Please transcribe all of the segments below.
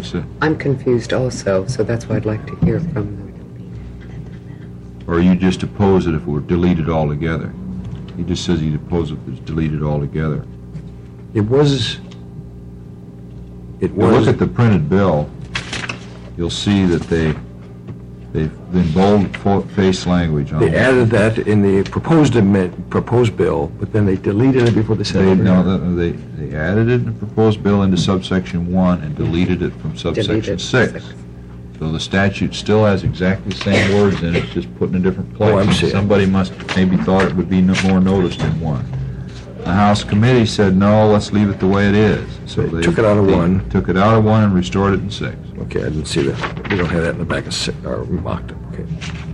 What's it? I'm confused also, so that's why I'd like to hear from them. Or you just oppose it if it were deleted altogether? He just says he'd oppose it if it's deleted altogether. It was. If you look at the printed bill, you'll see that they've been bold-faced language on it. They added that in the proposed bill, but then they deleted it before they said it. They added it in the proposed bill into subsection 1 and deleted it from subsection 6. So the statute still has exactly the same words in it, it's just put in a different place. Oh, I'm seeing. Somebody must maybe thought it would be more noticed in 1. The House committee said, no, let's leave it the way it is. So They took it out of 1. Took it out of 1 and restored it in 6. Okay, I didn't see that. We don't have that in the back of 6, or we mocked it. Okay.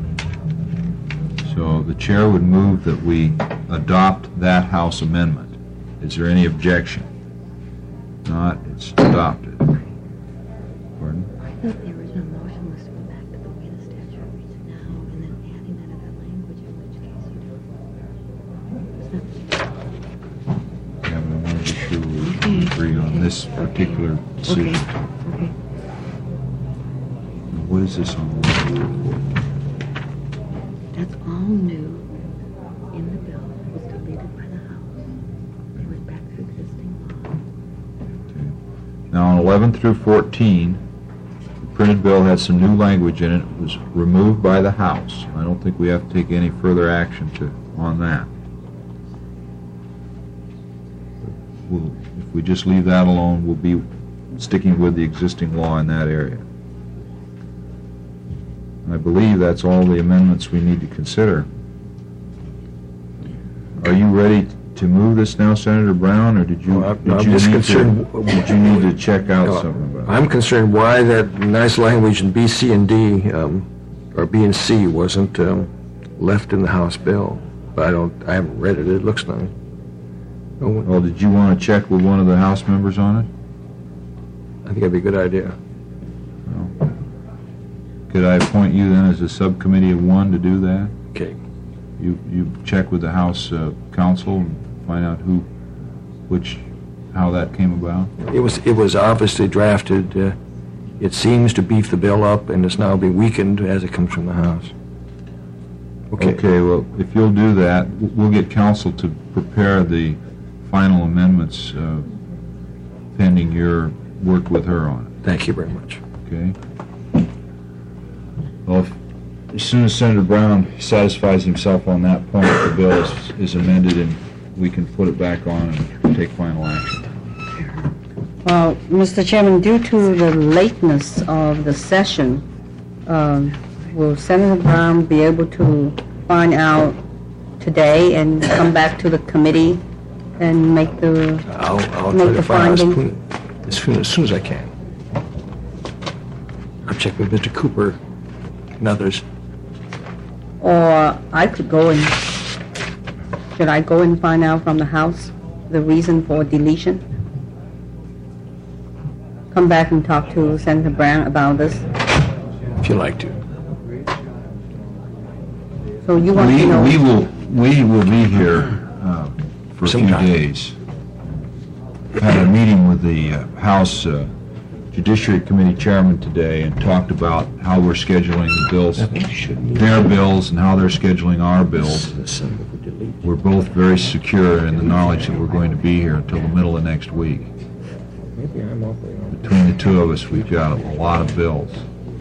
So the chair would move that we adopt that House amendment. Is there any objection? Not, it's adopted. Pardon? I thought the original motion was to go back to the way the statute reads now, and then adding that other language, in which case you do. Yeah, but I want to be sure we agree on this particular decision. Okay. What is this on the report? That's all new in the bill. It was deleted by the House. It went back to existing law. Now, on 11 through 14, the printed bill had some new language in it. It was removed by the House. I don't think we have to take any further action on that. If we just leave that alone, we'll be sticking with the existing law in that area. I believe that's all the amendments we need to consider. Are you ready to move this now, Senator Brown, or did you, I'm just concerned. Did you need to check out something about it? I'm concerned why that nice language in B, C, and D, or B and C, wasn't left in the House bill. But I haven't read it. It looks nice. Well, did you want to check with one of the House members on it? I think that'd be a good idea. Well, could I appoint you then as a subcommittee of 1 to do that? Okay. You check with the House counsel and find out how that came about? It was obviously drafted. It seems to beef the bill up, and it's now being weakened as it comes from the House. Okay, well, if you'll do that, we'll get counsel to prepare the final amendments pending your work with her on it. Thank you very much. Okay? Well, as soon as Senator Brown satisfies himself on that point, the bill is amended and we can put it back on and take final action. Well, Mr. Chairman, due to the lateness of the session, will Senator Brown be able to find out today and come back to the committee and make the I'll try make to the find out finding? as soon as I can. I'll check with Mr. Cooper and others. Or I could go and, should I go and find out from the House the reason for deletion? Come back and talk to Senator Brown about this? If you like to. So you want to know? We will be here for a Some few time. days. Had a meeting with the House Judiciary Committee Chairman today and talked about how we're scheduling the bills, their bills, and how they're scheduling our bills. We're both very secure in the knowledge that we're going to be here until the middle of next week. Maybe I'm off. Between the two of us, we've got a lot of bills.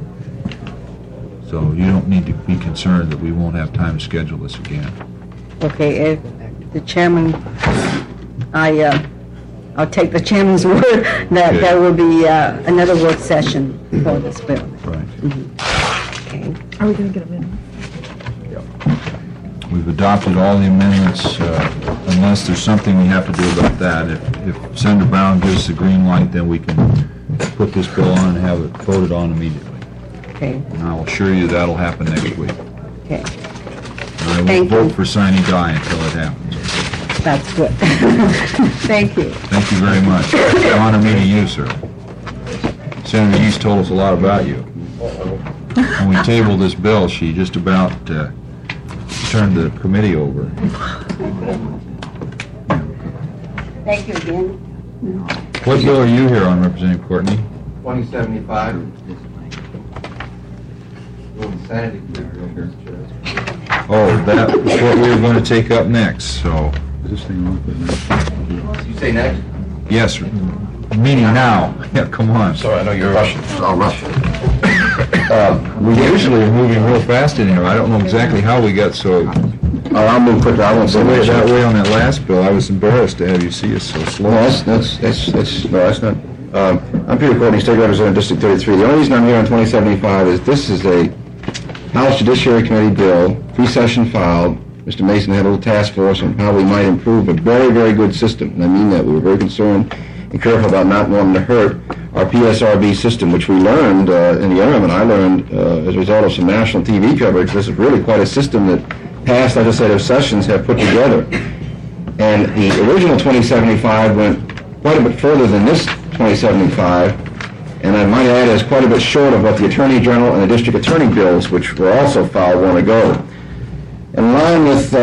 So you don't need to be concerned that we won't have time to schedule this again. Okay, if the chairman, I'll take the chairman's word that Okay. there will be another work session for this bill. Right. Okay. Are we going to get a minute? We've adopted all the amendments, unless there's something we have to do about that. If Senator Brown gives us the green light, then we can put this bill on and have it voted on immediately. Okay. And I'll assure you that'll happen next week. Okay. And I won't Thank vote you. for sine die until it happens. That's good. Thank you. Thank you very much. It's an honor meeting you, sir. Senator East told us a lot about you. When we tabled this bill, she just about turned the committee over. Thank you again. What bill are you here on, Representative Courtney? 2075. Little insanity here. Oh, that was what we were going to take up next, so, You say next? yes, meeting now. Yeah, come on. Sorry, I know you're rushing. I'll rush. We usually are moving real fast in here. I don't know exactly how we got so, I'll move quicker, I won't say much. that way on that last bill. I was embarrassed to have you see us so slow. No, that's not, I'm Peter Courtney, State Representative, District 33. The only reason I'm here on 2075 is this is a House Judiciary Committee bill, pre-session filed. Mr. Mason had a little task force on how we might improve a very, very good system, and I mean that. We were very concerned and careful about not wanting to hurt our PSRB system, which we learned in the interim, and I learned as a result of some national TV coverage. This is really quite a system that past legislative sessions have put together. And the original 2075 went quite a bit further than this 2075, and I might add is quite a bit short of what the Attorney General and the District Attorney bills, which were also filed long ago. In line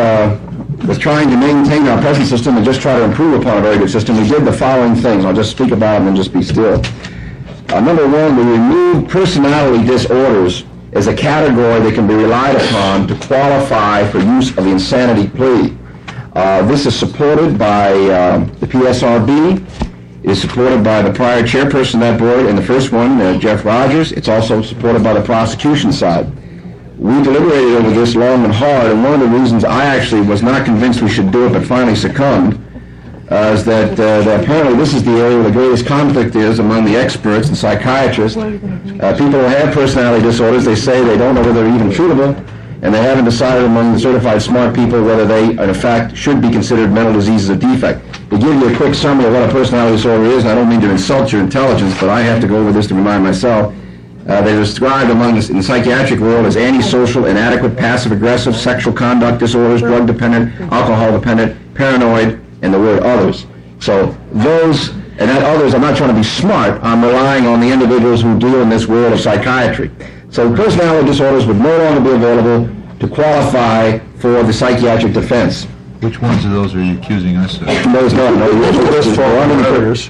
with trying to maintain our present system and just try to improve upon a very good system, we did the following things. I'll just speak about them and just be still. Number one, we removed personality disorders as a category that can be relied upon to qualify for use of the insanity plea. This is supported by the PSRB. It is supported by the prior chairperson of that board and the first one, Jeff Rogers. It's also supported by the prosecution side. We deliberated over this long and hard, and one of the reasons I actually was not convinced we should do it but finally succumbed is that apparently this is the area where the greatest conflict is among the experts and psychiatrists. People who have personality disorders, they say they don't know whether they're even treatable, and they haven't decided among the certified smart people whether they, in fact, should be considered mental disease as a defect. To give you a quick summary of what a personality disorder is, and I don't mean to insult your intelligence, but I have to go over this to remind myself, they're described among in the psychiatric world as antisocial, inadequate, passive-aggressive, sexual conduct disorders, drug-dependent, alcohol-dependent, paranoid, and the word others. So those, and that others, I'm not trying to be smart, I'm relying on the individuals who deal in this world of psychiatry. So personality disorders would no longer be available to qualify for the psychiatric defense. Which ones of those are you accusing us of? No, it's not. No, this for murders.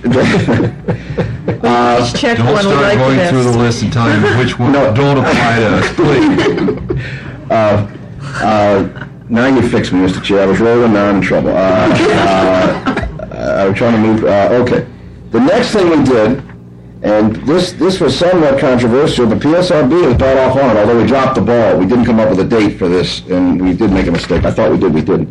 Check Don't one we start like going the through the best. list and telling me which one don't apply to us, please. Now you fix me, Mr. Chair. I was rolling, now I'm in trouble. I was trying to move. Okay. The next thing we did, and this was somewhat controversial, the PSRB has got off on it, although we dropped the ball. We didn't come up with a date for this, and we did make a mistake. I thought we did, we didn't.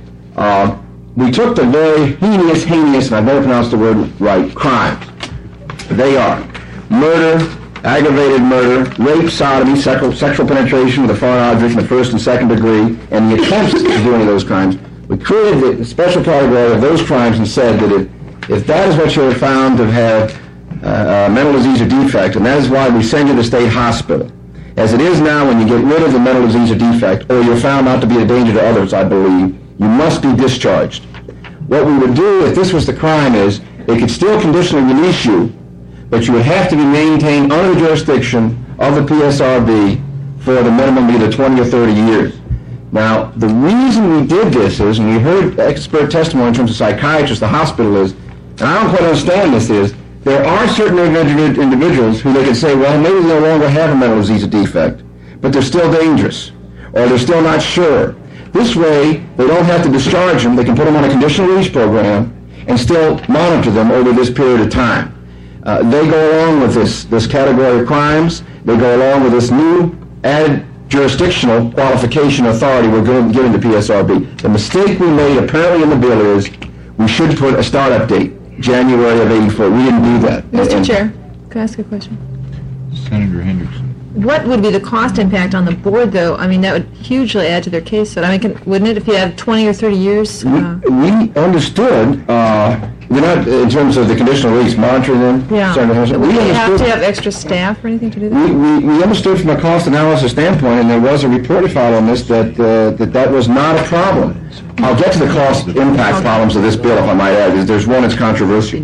We took the very heinous, and I've never pronounced the word right, crimes. They are murder, aggravated murder, rape, sodomy, sexual penetration with a foreign object in the first and second degree, and the attempts to do any of those crimes. We created a special category of those crimes and said that if that is what you are found to have mental disease or defect, and that is why we send you to state hospital. As it is now, when you get rid of the mental disease or defect, or you're found not to be a danger to others, I believe, you must be discharged. What we would do if this was the crime is, they could still conditionally release you, but you would have to be maintained under the jurisdiction of the PSRB for the minimum either 20 or 30 years. Now, the reason we did this is, and we heard expert testimony in terms of psychiatrists, the hospital is, and I don't quite understand this is, there are certain individuals who they can say, well, maybe they no longer have a mental disease or defect, but they're still dangerous, or they're still not sure. This way, they don't have to discharge them. They can put them on a conditional release program and still monitor them over this period of time. They go along with this category of crimes. They go along with this new added jurisdictional qualification authority we're giving to PSRB. The mistake we made apparently in the bill is we should put a startup date, January of '84. We didn't do that. Mr. Chair, can I ask a question? Senator Hendrickson. What would be the cost impact on the board, though? I mean, that would hugely add to their case. I mean, wouldn't it, if you have 20 or 30 years? We understood, we're not, in terms of the conditional release, monitoring them. Yeah. Senator Hendrickson, Would we you have understood- to have extra staff or anything to do that? We understood from a cost analysis standpoint, and there was a report filed on this, that was not a problem. I'll get to the cost impact problems of this bill, if I might add, because there's one that's controversial.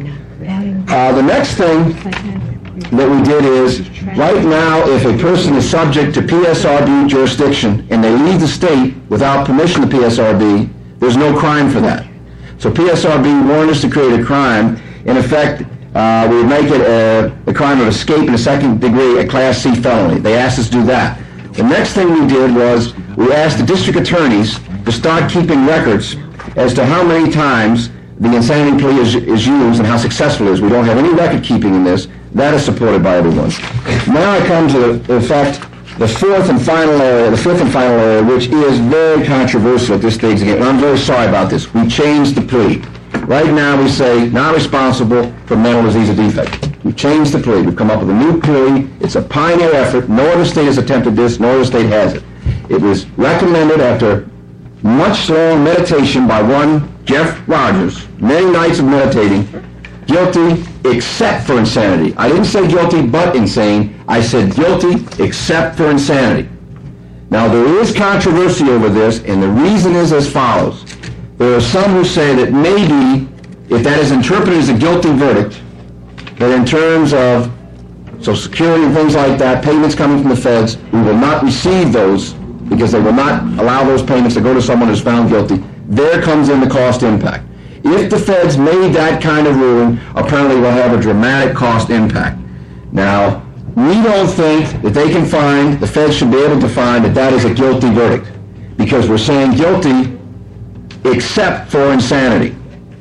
The next thing that we did is, right now, if a person is subject to PSRB jurisdiction and they leave the state without permission of PSRB, there's no crime for that. So PSRB warned us to create a crime. In effect, we would make it a crime of escape in the second degree, a Class C felony. They asked us to do that. The next thing we did was we asked the district attorneys to start keeping records as to how many times the insanity plea is used and how successful it is. We don't have any record keeping in this. That is supported by everyone. Now I come to the fact, the fifth and final area, which is very controversial at this stage again. And I'm very sorry about this. We changed the plea. Right now we say not responsible for mental disease or defect. We've changed the plea. We've come up with a new plea. It's a pioneer effort. No other state has attempted this. No other state has it. It was recommended after much long meditation by one Jeff Rogers, many nights of meditating, guilty except for insanity. I didn't say guilty but insane. I said guilty except for insanity. Now there is controversy over this, and the reason is as follows. There are some who say that maybe if that is interpreted as a guilty verdict, that in terms of Social Security and things like that, payments coming from the feds, we will not receive those because they will not allow those payments to go to someone who's found guilty. There comes in the cost impact. If the feds made that kind of ruling, apparently we'll have a dramatic cost impact. Now, we don't think that they can find, the feds should be able to find that that is a guilty verdict because we're saying guilty except for insanity.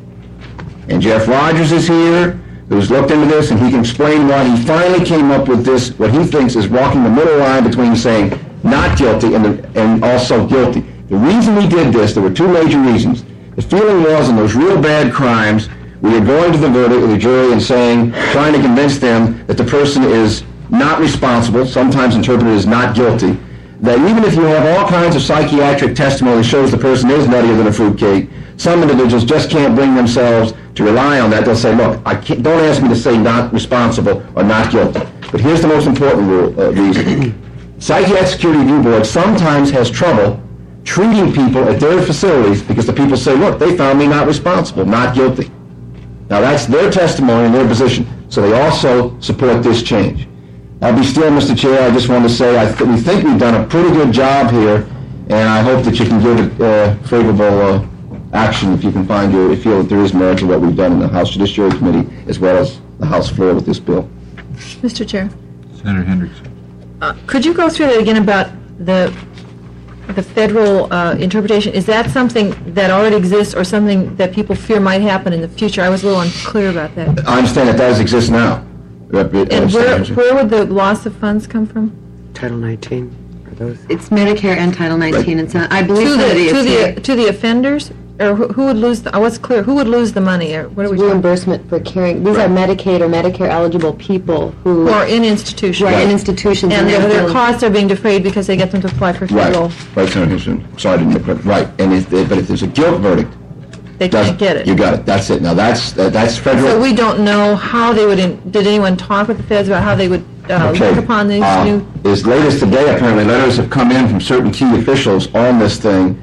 And Jeff Rogers is here, who's looked into this, and he can explain why he finally came up with this, what he thinks is walking the middle line between saying not guilty and also guilty. The reason we did this, there were two major reasons. The feeling was in those real bad crimes, we were going to the verdict of the jury and saying, trying to convince them that the person is not responsible, sometimes interpreted as not guilty, that even if you have all kinds of psychiatric testimony that shows the person is nuttier than a fruitcake, some individuals just can't bring themselves to rely on that. They'll say, look, don't ask me to say not responsible or not guilty. But here's the most important reason. Psychiatric Security Review Board sometimes has trouble treating people at their facilities because the people say, look, they found me not responsible, not guilty. Now that's their testimony and their position. So they also support this change. I'll be still, Mr. Chair. I just want to say we think we've done a pretty good job here, and I hope that you can give it favorable action if you can feel that there is merit to what we've done in the House Judiciary Committee as well as the House floor with this bill. Mr. Chair, Senator Hendrickson. could you go through that again about the federal interpretation? Is that something that already exists or something that people fear might happen in the future? I was a little unclear about that. I understand that does exist now. And where would the loss of funds come from? Title 19, are those? It's Medicare and Title 19, and so I believe To somebody is here. the offenders? Or who would lose, I wasn't clear, who would lose the money? Or what are we talking about? Reimbursement for caring. These are Medicaid or Medicare eligible people who Who are in institutions? are in institutions And they're their billed- costs are being defrayed because they get them to apply for federal. Right, Senator Henderson. Sorry, I didn't make it. Right, and but if there's a guilt verdict, They can't get it. You got it. That's it. Now that's federal. So we don't know how they would, did anyone talk with the feds about how they would look upon these new? As late as today, apparently, letters have come in from certain key officials on this thing.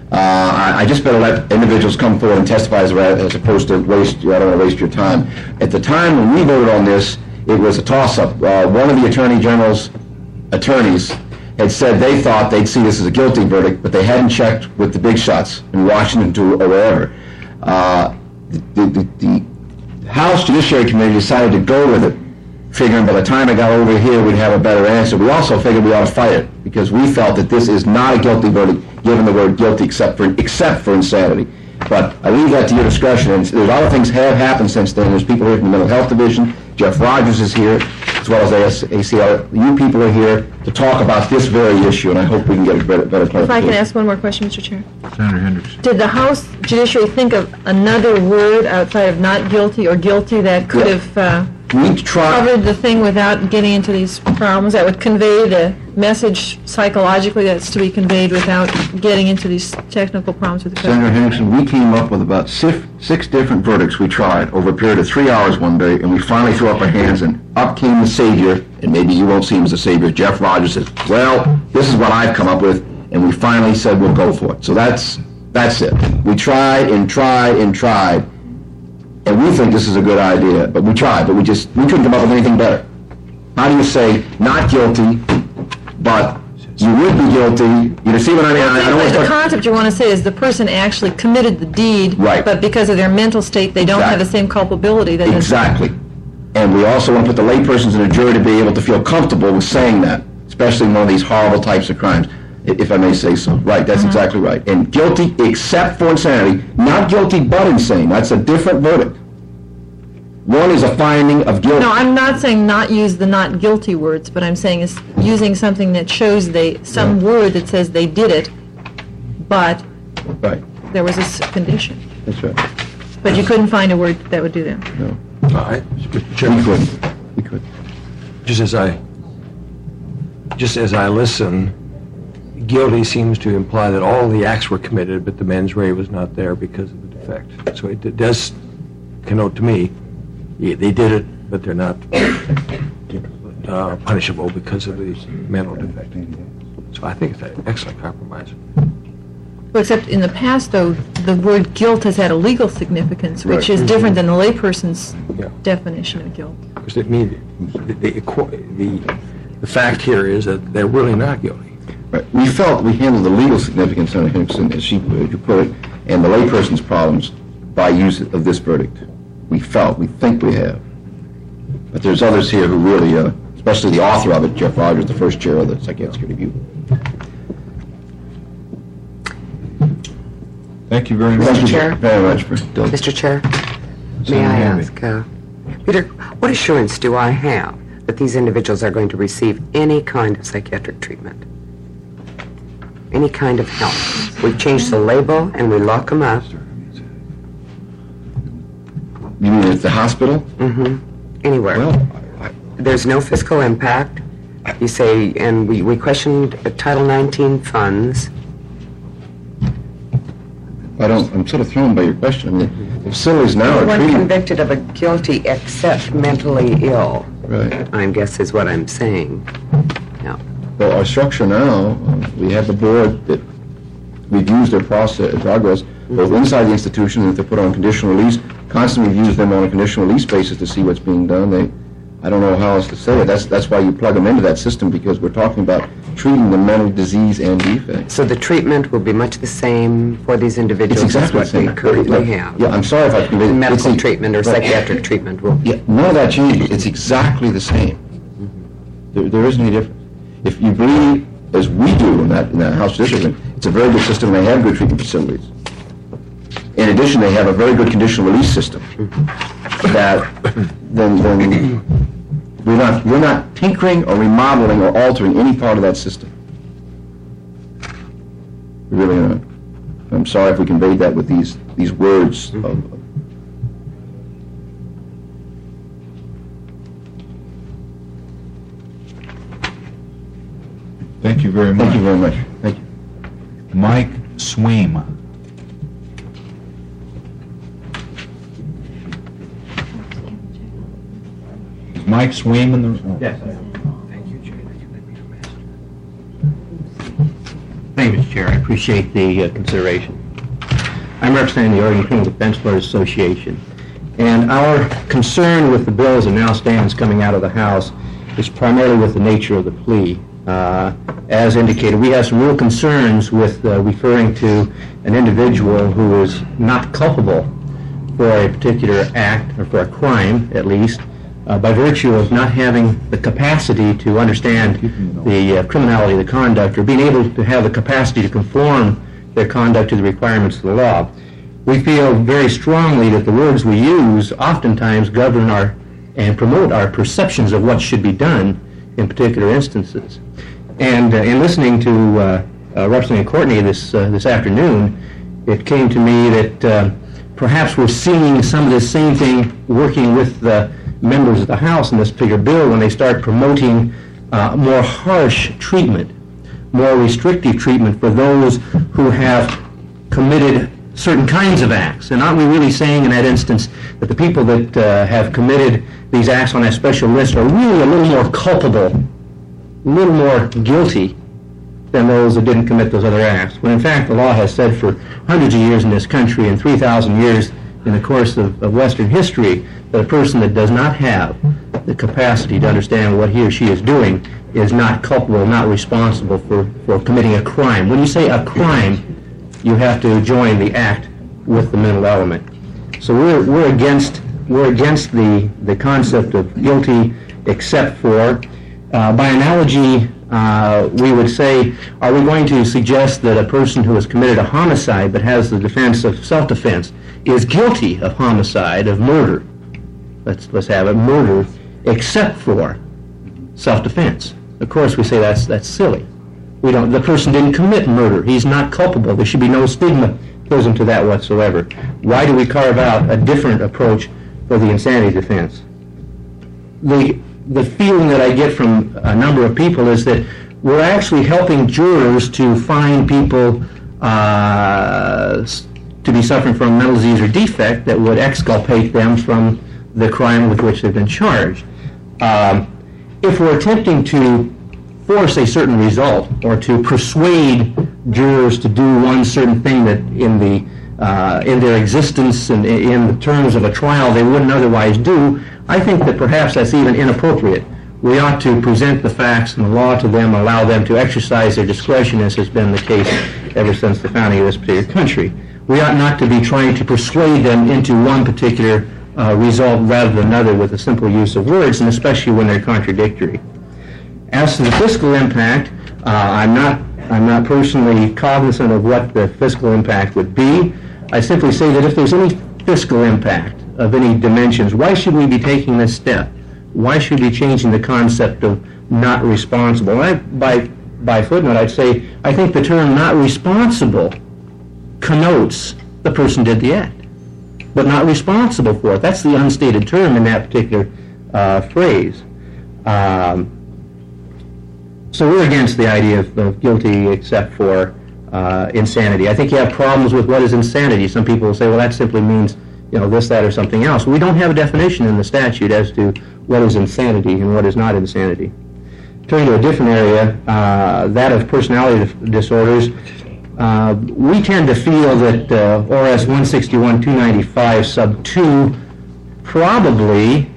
I just better let individuals come forward and testify as opposed to waste. I don't want to waste your time. At the time when we voted on this, it was a toss-up. One of the Attorney General's attorneys had said they thought they'd see this as a guilty verdict, but they hadn't checked with the big shots in Washington or wherever. The House Judiciary Committee decided to go with it, figuring by the time it got over here we'd have a better answer. We also figured we ought to fight it because we felt that this is not a guilty verdict given the word guilty except for insanity. But I leave that to your discretion. And there's a lot of things have happened since then. There's people here from the Mental Health Division. Jeff Rogers is here, as well as ACL. You people are here to talk about this very issue, and I hope we can get a better clarification. If I can ask one more question, Mr. Chair. Senator Hendrickson. Did the House Judiciary think of another word outside of not guilty or guilty that could have We try. covered the thing without getting into these problems, that would convey the message psychologically that's to be conveyed without getting into these technical problems with the code? Senator Henderson, we came up with about six different verdicts we tried over a period of 3 hours one day, and we finally threw up our hands, and up came the savior, and maybe you won't see him as a savior. Jeff Rogers says, well, this is what I've come up with, and we finally said we'll go for it. So that's it. We tried and tried and tried, and we think this is a good idea, but we tried, but we couldn't come up with anything better. How do you say not guilty, but you would be guilty? You see what I mean? I don't want to The start... concept you want to say is the person actually committed the deed, Right. but because of their mental state, they don't have the same culpability. Exactly. And we also want to put the laypersons in a jury to be able to feel comfortable with saying that, especially in one of these horrible types of crimes, if I may say so. Right, that's exactly right. And guilty except for insanity, not guilty but insane. That's a different verdict. One is a finding of guilt. No, I'm not saying not use the not guilty words, but I'm saying is using something that shows some word that says they did it, but Right, there was a condition. that's right. But you couldn't find a word that would do that. No, Mr. we Chairman, couldn't. We could. just as I listen, guilty seems to imply that all the acts were committed, but the mens rea was not there because of the defect. So it does connote to me, they did it, but they're not punishable because of the mental defect. So I think it's an excellent compromise. Well, except in the past, though, the word guilt has had a legal significance, which Right. is different than the layperson's Yeah. definition of guilt. Because it means the fact here is that they're really not guilty. Right. We felt we handled the legal significance, Senator Hinkson, as you put it, and the layperson's problems by use of this verdict. We think we have. But there's others here who really, especially the author of it, Jeff Rogers, the first chair of the Psychiatric Review. Thank you very much. Thank you Chair? very much for doing Mr. Chair, may Senator I Hamby. ask, Peter, what assurance do I have that these individuals are going to receive any kind of psychiatric treatment? Any kind of help? We change the label and we lock them up. You mean at the hospital? Anywhere. Well, There's no fiscal impact. You say, and we questioned Title 19 funds. I'm sort of thrown by your question. I mean, the facilities now are Anyone treating... convicted of a guilty except mentally ill, Right. I guess is what I'm saying. Yeah. Well, our structure now, we have the board that reviews their progress, both inside the institution and if they're put on conditional release, constantly reviews them on a conditional release basis to see what's being done. I don't know how else to say it. That's why you plug them into that system, because we're talking about treating the mental disease and defect. So the treatment will be much the same for these individuals It's exactly as the what we same. currently have. Yeah, I'm sorry if I conveyed it. Medical It's- treatment or right. psychiatric treatment will. Yeah, none of that changes. It's exactly the same. There isn't any difference. If you believe, as we do in that House District, it's a very good system. They have good treatment facilities. In addition, they have a very good conditional release system. That then we're not tinkering or remodeling or altering any part of that system. We really aren't. I'm sorry if we conveyed that with these words of. Thank you very much. Thank you very much. Thank you. Mike Sweem. Is Mike Sweem in the... Yes. Thank you, Mr. Chair. I appreciate the consideration. I'm representing the Oregon Criminal Defense Lawyers Association, and our concern with the bill as it now stands coming out of the House is primarily with the nature of the plea. As indicated, we have some real concerns with referring to an individual who is not culpable for a particular act, or for a crime, at least, by virtue of not having the capacity to understand the criminality of the conduct, or being able to have the capacity to conform their conduct to the requirements of the law. We feel very strongly that the words we use oftentimes govern and promote our perceptions of what should be done in particular instances. And in listening to Representative Courtney this afternoon, it came to me that perhaps we're seeing some of the same thing working with the members of the House in this particular bill when they start promoting more harsh treatment, more restrictive treatment for those who have committed certain kinds of acts. And aren't we really saying in that instance that the people that have committed these acts on that special list are really a little more culpable, a little more guilty than those that didn't commit those other acts? When in fact the law has said for hundreds of years in this country and 3,000 years in the course of Western history that a person that does not have the capacity to understand what he or she is doing is not culpable, not responsible for committing a crime. When you say a crime, you have to join the act with the mental element. So we're against we're against the concept of guilty except for. By analogy, we would say, are we going to suggest that a person who has committed a homicide but has the defense of self-defense is guilty of homicide, of murder? Let's have it, murder, except for self-defense. Of course, we say that's silly. The person didn't commit murder. He's not culpable. There should be no stigma to that whatsoever. Why do we carve out a different approach for the insanity defense? The feeling that I get from a number of people is that we're actually helping jurors to find people to be suffering from mental disease or defect that would exculpate them from the crime with which they've been charged. If we're attempting to force a certain result or to persuade jurors to do one certain thing that in their existence and in the terms of a trial they wouldn't otherwise do, I think that perhaps that's even inappropriate. We ought to present the facts and the law to them, allow them to exercise their discretion, as has been the case ever since the founding of this particular country. We ought not to be trying to persuade them into one particular result rather than another with a simple use of words, and especially when they're contradictory. As to the fiscal impact, I'm not personally cognizant of what the fiscal impact would be. I simply say that if there's any fiscal impact of any dimensions, why should we be taking this step? Why should we be changing the concept of not responsible? By footnote, I'd say I think the term not responsible connotes the person did the act, but not responsible for it. That's the unstated term in that particular phrase. So we're against the idea of guilty except for insanity. I think you have problems with what is insanity. Some people will say, well, that simply means, this, that, or something else. We don't have a definition in the statute as to what is insanity and what is not insanity. Turning to a different area, that of personality disorders, we tend to feel that ORS 161-295 sub 2 probably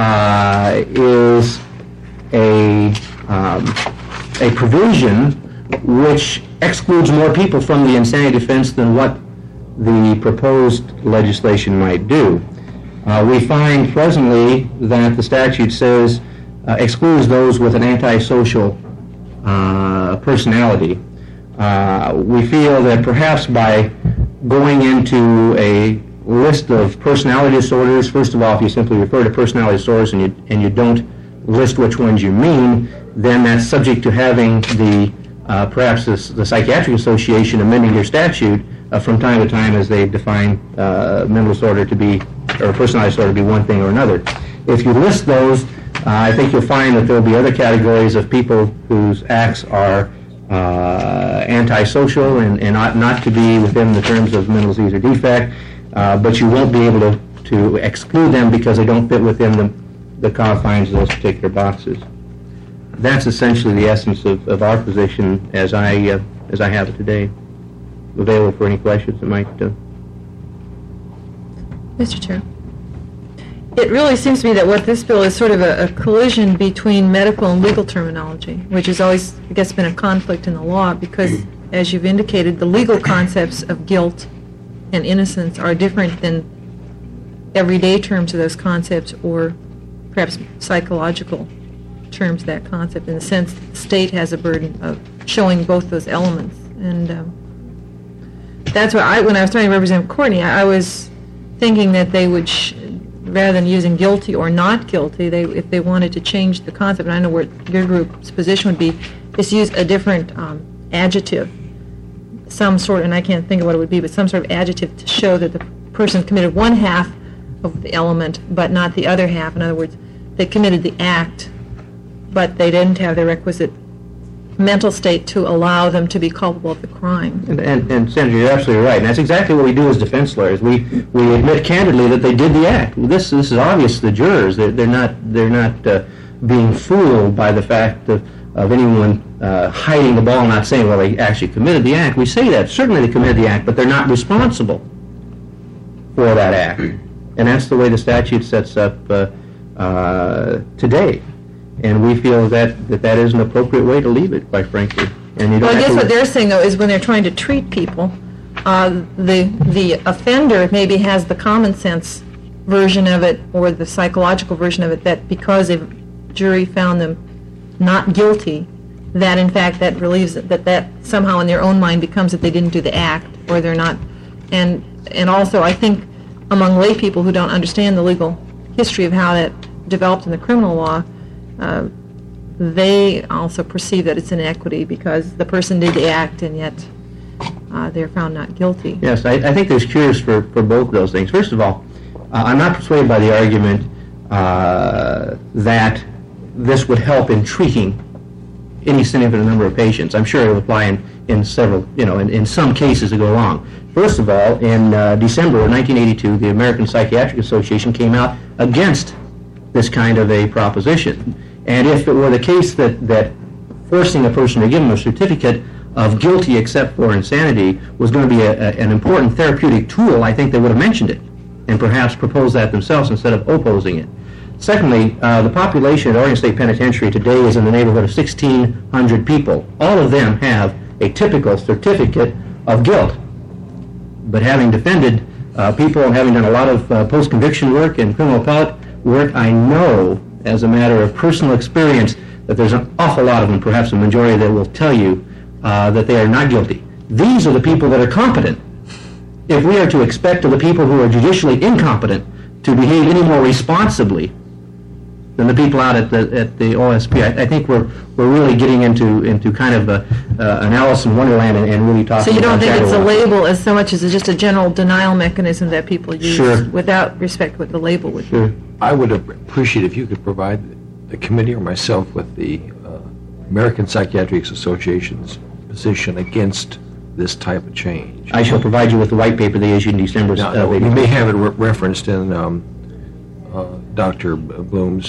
is a provision which excludes more people from the insanity defense than what the proposed legislation might do. We find presently that the statute says excludes those with an antisocial personality. We feel that perhaps by going into a list of personality disorders, first of all, if you simply refer to personality disorders and you don't list which ones you mean, then that's subject to having perhaps the Psychiatric Association amending their statute from time to time as they define mental disorder to be, or personality disorder to be one thing or another. If you list those, I think you'll find that there will be other categories of people whose acts are antisocial and ought not to be within the terms of mental disease or defect, but you won't be able to exclude them because they don't fit within the confines of those particular boxes. That's essentially the essence of our position as I have it today. Available for any questions that might... Mr. Chair. It really seems to me that what this bill is sort of a collision between medical and legal terminology, which has always, I guess, been a conflict in the law because, as you've indicated, the legal concepts of guilt and innocence are different than everyday terms of those concepts or perhaps psychological terms of that concept, in the sense that the state has a burden of showing both those elements. And that's why when I was trying to represent Courtney, I was thinking that they would, rather than using guilty or not guilty, if they wanted to change the concept, and I know where your group's position would be, is use a different adjective, some sort, and I can't think of what it would be, but some sort of adjective to show that the person committed one half of the element, but not the other half. In other words, they committed the act, but they didn't have the requisite mental state to allow them to be culpable of the crime. And Senator, you're absolutely right. And that's exactly what we do as defense lawyers. We admit candidly that they did the act. This is obvious to the jurors. They're not being fooled by the fact of anyone hiding the ball, not saying, well, they actually committed the act. We say that. Certainly they committed the act, but they're not responsible for that act. And that's the way the statute sets up today. And we feel that is an appropriate way to leave it, quite frankly. And you don't well, I guess what they're saying, though, is when they're trying to treat people, the offender maybe has the common sense version of it or the psychological version of it, that because a jury found them not guilty, that in fact that relieves that somehow in their own mind becomes that they didn't do the act or they're not. And also I think among lay people who don't understand the legal history of how that developed in the criminal law, they also perceive that it's inequity because the person did the act and yet they're found not guilty. Yes, I think there's cures for both of those things. First of all, I'm not persuaded by the argument that this would help in treating any significant number of patients. I'm sure it will apply in several, in some cases to go along. First of all, in December of 1982, the American Psychiatric Association came out against this kind of a proposition. And if it were the case that forcing a person to give them a certificate of guilty except for insanity was going to be an important therapeutic tool, I think they would have mentioned it and perhaps proposed that themselves instead of opposing it. Secondly, the population at Oregon State Penitentiary today is in the neighborhood of 1,600 people. All of them have a typical certificate of guilt. But having defended people and having done a lot of post-conviction work and criminal appellate work, I know as a matter of personal experience that there's an awful lot of them, perhaps a majority, that will tell you that they are not guilty. These are the people that are competent. If we are to expect of the people who are judicially incompetent to behave any more responsibly than the people out at the OSP, I think we're really getting into kind of an Alice in Wonderland and really talking about. So you don't think it's a shadow work. label as so much as it's just a general denial mechanism that people use Sure. without respect what the label would be? Sure. I would appreciate if you could provide the committee or myself with the American Psychiatric Association's position against this type of change. I shall provide you with the white paper they issued in December. Now, you may have it referenced in Dr. Bloom's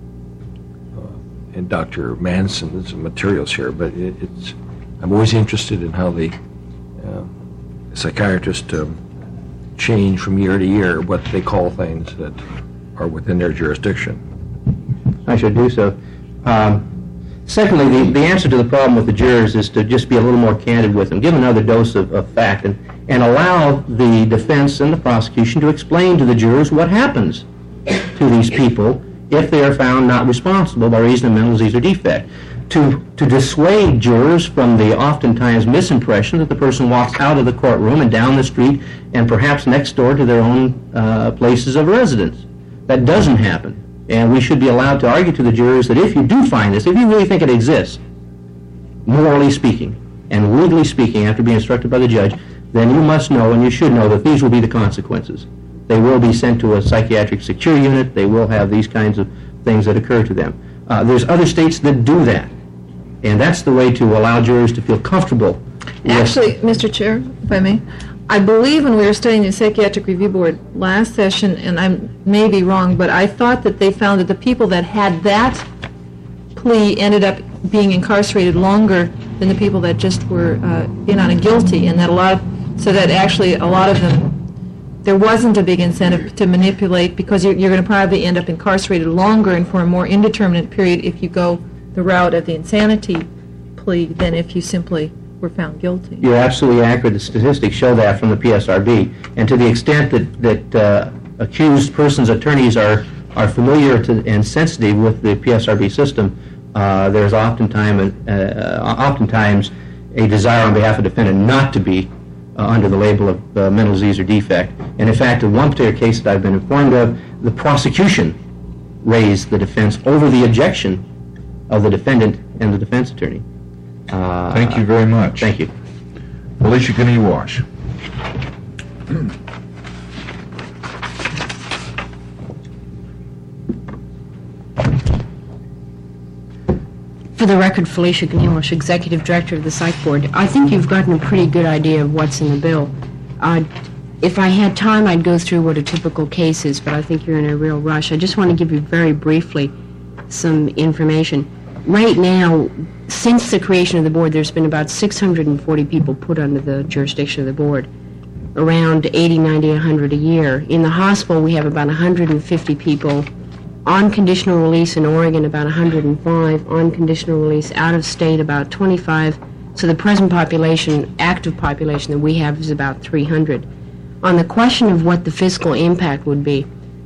and Dr. Manson's materials here, but I'm always interested in how the psychiatrists change from year to year what they call things that are within their jurisdiction. I should do so. Secondly, the answer to the problem with the jurors is to just be a little more candid with them, give another dose of fact, and allow the defense and the prosecution to explain to the jurors what happens to these people if they are found not responsible by reason of mental disease or defect. To dissuade jurors from the oftentimes misimpression that the person walks out of the courtroom and down the street and perhaps next door to their own places of residence. That doesn't happen. And we should be allowed to argue to the jurors that if you do find this, if you really think it exists, morally speaking and legally speaking, after being instructed by the judge, then you must know and you should know that these will be the consequences. They will be sent to a psychiatric secure unit. They will have these kinds of things that occur to them. There's other states that do that. And that's the way to allow jurors to feel comfortable. Actually, Mr. Chair, if I may, I believe when we were studying the Psychiatric Review Board last session, and I may be wrong, but I thought that they found that the people that had that plea ended up being incarcerated longer than the people that just were in on a guilty, and that so that actually a lot of them, there wasn't a big incentive to manipulate because you're going to probably end up incarcerated longer and for a more indeterminate period if you go the route of the insanity plea than if you simply were found guilty. You're absolutely accurate. The statistics show that from the PSRB. And to the extent that accused persons' attorneys are familiar and sensitive with the PSRB system, there's oftentimes a desire on behalf of the defendant not to be under the label of mental disease or defect. And in fact, in one particular case that I've been informed of, the prosecution raised the defense over the objection of the defendant and the defense attorney. Thank you very much. Thank you. Felicia Guinea-Wash. For the record, Felicia Guinea-Wash, Executive Director of the Psych Board. I think you've gotten a pretty good idea of what's in the bill. If I had time, I'd go through what a typical case is, but I think you're in a real rush. I just want to give you very briefly some information. Right now, since the creation of the board, there's been about 640 people put under the jurisdiction of the board, around 80, 90, 100 a year. In the hospital, we have about 150 people on conditional release in Oregon, about 105, on conditional release out of state, about 25. So the present population, active population that we have is about 300. On the question of what the fiscal impact would be,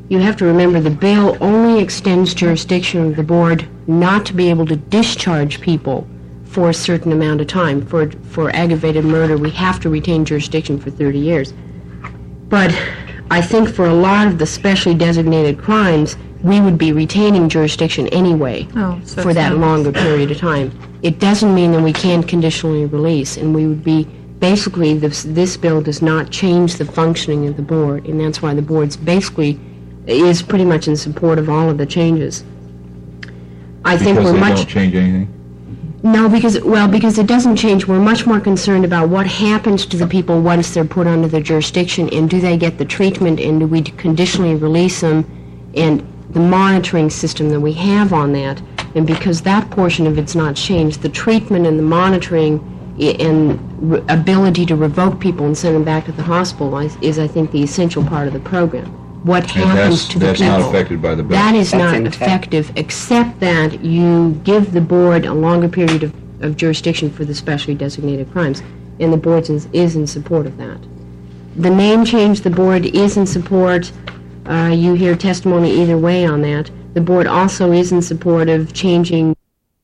you have to remember the bill only extends jurisdiction of the board not to be able to discharge people for a certain amount of time. For aggravated murder, we have to retain jurisdiction for 30 years. But I think for a lot of the specially designated crimes, we would be retaining jurisdiction anyway So for it's that not- longer period of time. It doesn't mean that we can't conditionally release, and we would be, basically, this bill does not change the functioning of the board, and that's why the board's basically is pretty much in support of all of the changes. I think Because we're they much... don't change anything? No, because it doesn't change. We're much more concerned about what happens to the people once they're put under the jurisdiction, and do they get the treatment, and do we conditionally release them, and the monitoring system that we have on that. And because that portion of it's not changed, the treatment and the monitoring and ability to revoke people and send them back to the hospital is, I think, the essential part of the program. What happens to the people? That's not affected by the bill? That is That's not intact. effective, except that you give the board a longer period of jurisdiction for the specially designated crimes, and the board is in support of that. The name change, the board is in support. You hear testimony either way on that. The board also is in support of changing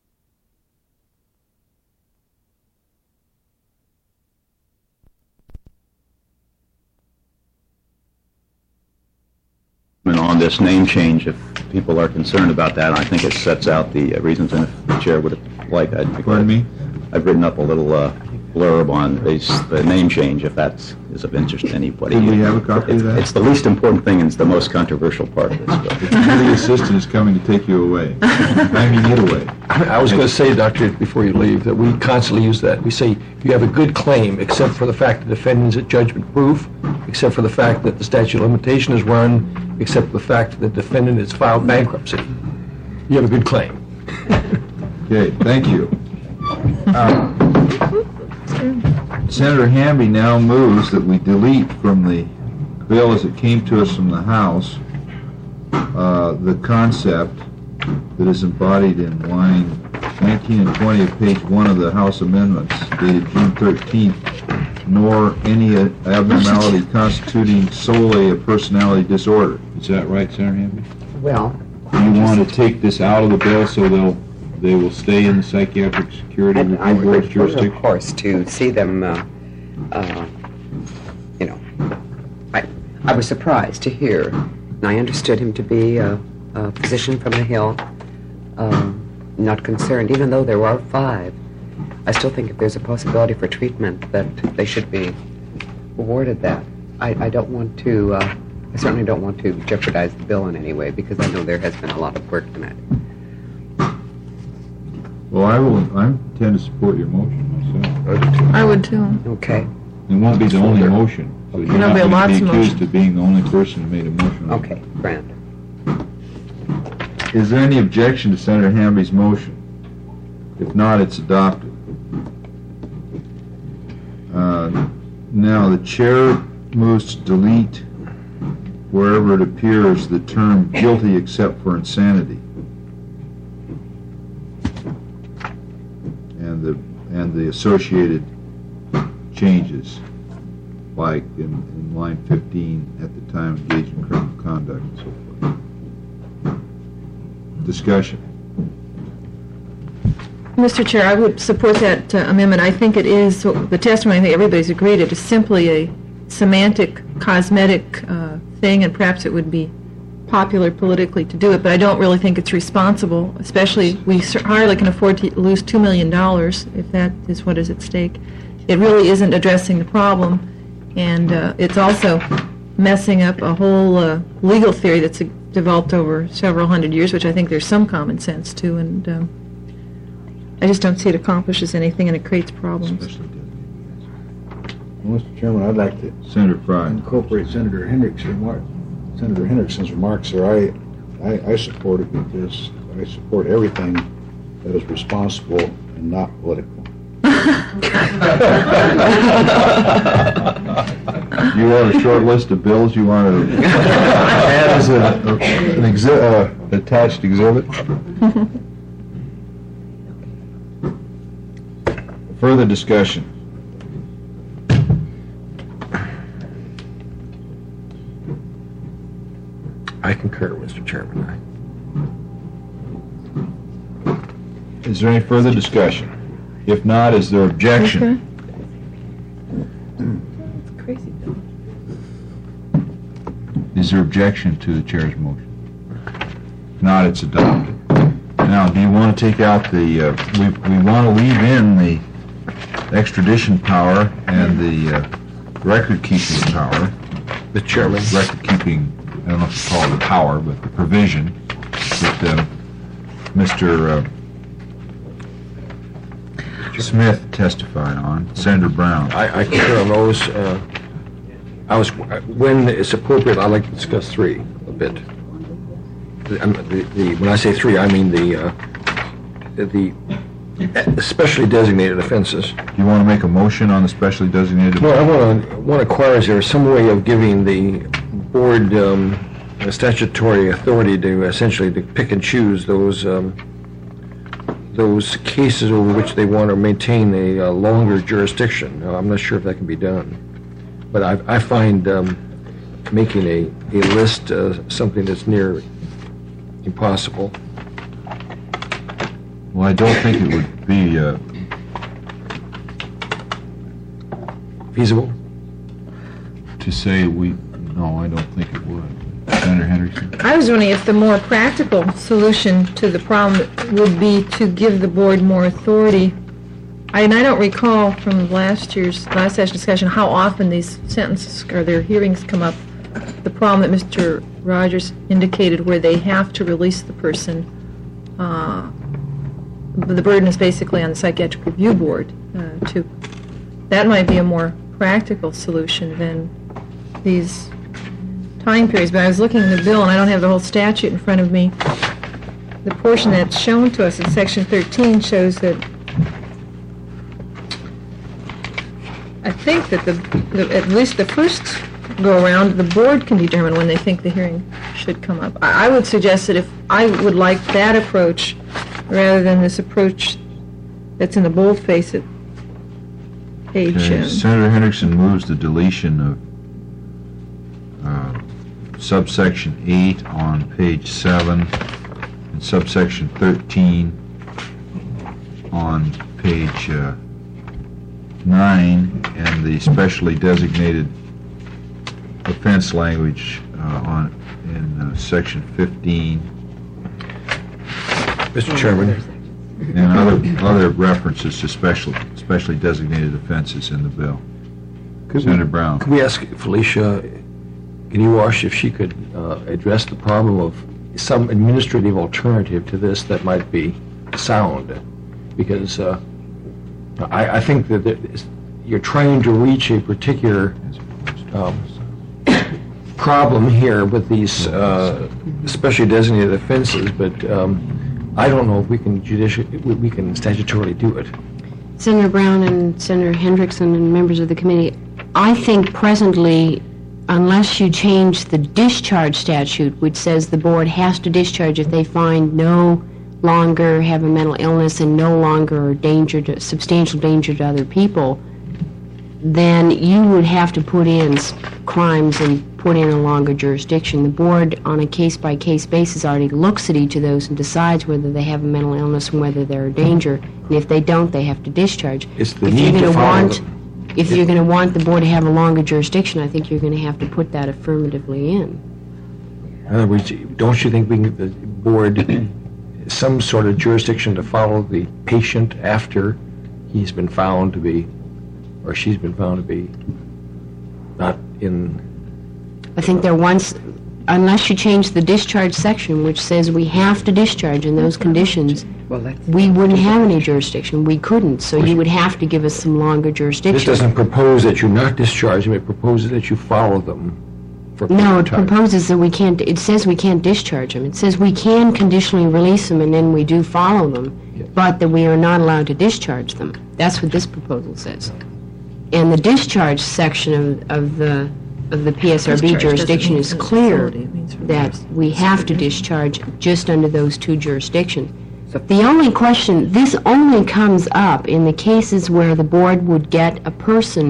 on this name change, if people are concerned about that. I think it sets out the reasons, and if the chair would like, Pardon me? I've written up a little blurb on the name change, if that is of interest to anybody. Do we have a copy of that? It's the least important thing, and it's the most controversial part of this bill. The committee assistant is coming to take you away. I mean, it away. I was going to say, Doctor, before you leave, that we constantly use that. We say, you have a good claim, except for the fact the defendant is at judgment proof, except for the fact that the statute of limitation is run, except for the fact that the defendant has filed bankruptcy. You have a good claim. Okay, thank you. Senator Hamby now moves that we delete from the bill as it came to us from the House the concept that is embodied in line 19 and 20 of page 1 of the House amendments dated June 13th, nor any abnormality constituting solely a personality disorder. Is that right, Senator Hamby? Well, You want to take this out of the bill so they will stay in the psychiatric security I review would board's prefer, of jurisdiction? course, to see them, I was surprised to hear, and I understood him to be a physician from the Hill, not concerned, even though there are 5. I still think if there's a possibility for treatment, that they should be awarded that. I don't want to, I certainly don't want to jeopardize the bill in any way, because I know there has been a lot of work in it. Well, I intend to support your motion myself. I would too. Okay, It won't be the only motion, so you're There'll not be going lots to be of accused motions. of being the only person who made a motion. okay, grand. Is there any objection to Senator Hamby's motion? If not, it's adopted. Now, the chair moves to delete wherever it appears the term guilty except for insanity. And the associated changes, like in line 15, at the time engaged in criminal conduct and so forth. Discussion. Mr. Chair, I would support that amendment. I think it is, the testimony, I think everybody's agreed, it is simply a semantic, cosmetic thing, and perhaps it would be popular politically to do it, but I don't really think it's responsible, especially, we hardly can afford to lose $2 million if that is what is at stake. It really isn't addressing the problem, and it's also messing up a whole legal theory that's developed over several hundred years, which I think there's some common sense to, and I just don't see it accomplishes anything, and it creates problems. Well, Mr. Chairman, I'd like to Senator Fry. incorporate Senator Hendrickson's remarks there. I support it because I support everything that is responsible and not political. You want a short list of bills you want to add as an attached exhibit? Further discussion. I concur, Mr. Chairman. Is there any further discussion? If not, is there objection? It's crazy, Bill. Is there objection to the chair's motion? If not, it's adopted. Now, do you want to take out the, we want to leave in the extradition power and the record-keeping power. The chairman. Record-keeping, I don't know if you call it the power, but the provision that Mr. Smith testified on, Senator Brown. I concur on those. When it's appropriate, I'd like to discuss 3 a bit. When I say 3, I mean the specially designated offenses. Do you want to make a motion on the specially designated? No, I want to inquire, is there some way of giving the board statutory authority to essentially to pick and choose those cases over which they want to maintain a longer jurisdiction? I'm not sure if that can be done. But I find making a list something that's near impossible. Well, I don't think it would be feasible to say no, I don't think it would. Senator Hendrickson? I was wondering if the more practical solution to the problem would be to give the board more authority. I don't recall from last session discussion how often these sentences or their hearings come up. The problem that Mr. Rogers indicated where they have to release the person. The burden is basically on the Psychiatric Review Board. That might be a more practical solution than these time periods. But I was looking at the bill, and I don't have the whole statute in front of me. The portion that's shown to us in Section 13 shows that I think that at least the first go-around, the board can determine when they think the hearing should come up. I would suggest that if I would like that approach rather than this approach that's in the boldface at page... Okay. Senator Hendrickson moves the deletion of subsection 8 on page 7 and subsection 13 on page 9 and the specially designated offense language in section 15. Mr. Chairman. And other references to specially designated offenses in the bill. Senator Brown. Could we ask Felicia Gnewash if she could address the problem of some administrative alternative to this that might be sound? Because I think that you're trying to reach a particular problem here with these specially designated offenses, but I don't know if we can statutorily do it. Senator Brown and Senator Hendrickson and members of the committee, I think presently, unless you change the discharge statute, which says the board has to discharge if they find no longer have a mental illness and no longer are substantial danger to other people, then you would have to put in crimes and put in a longer jurisdiction. The board, on a case-by-case basis, already looks at each of those and decides whether they have a mental illness and whether they're a danger. And if they don't, they have to discharge. It's the need to follow them. If you're going to want the board to have a longer jurisdiction, I think you're going to have to put that affirmatively in. In other words, don't you think the board some sort of jurisdiction to follow the patient after he's been found to be, or she's been found to be, not in... I think unless you change the discharge section, which says we have to discharge in those conditions, we wouldn't have any jurisdiction. We couldn't, so you would have to give us some longer jurisdiction. This doesn't propose that you not discharge them, it proposes that you follow them for a No, it time. proposes that we can't, it says we can't discharge them. It says we can conditionally release them and then we do follow them, but that we are not allowed to discharge them. That's what this proposal says. And the discharge section of the PSRB jurisdiction is clear that we have to discharge just under those two jurisdictions. The only question, this only comes up in the cases where the board would get a person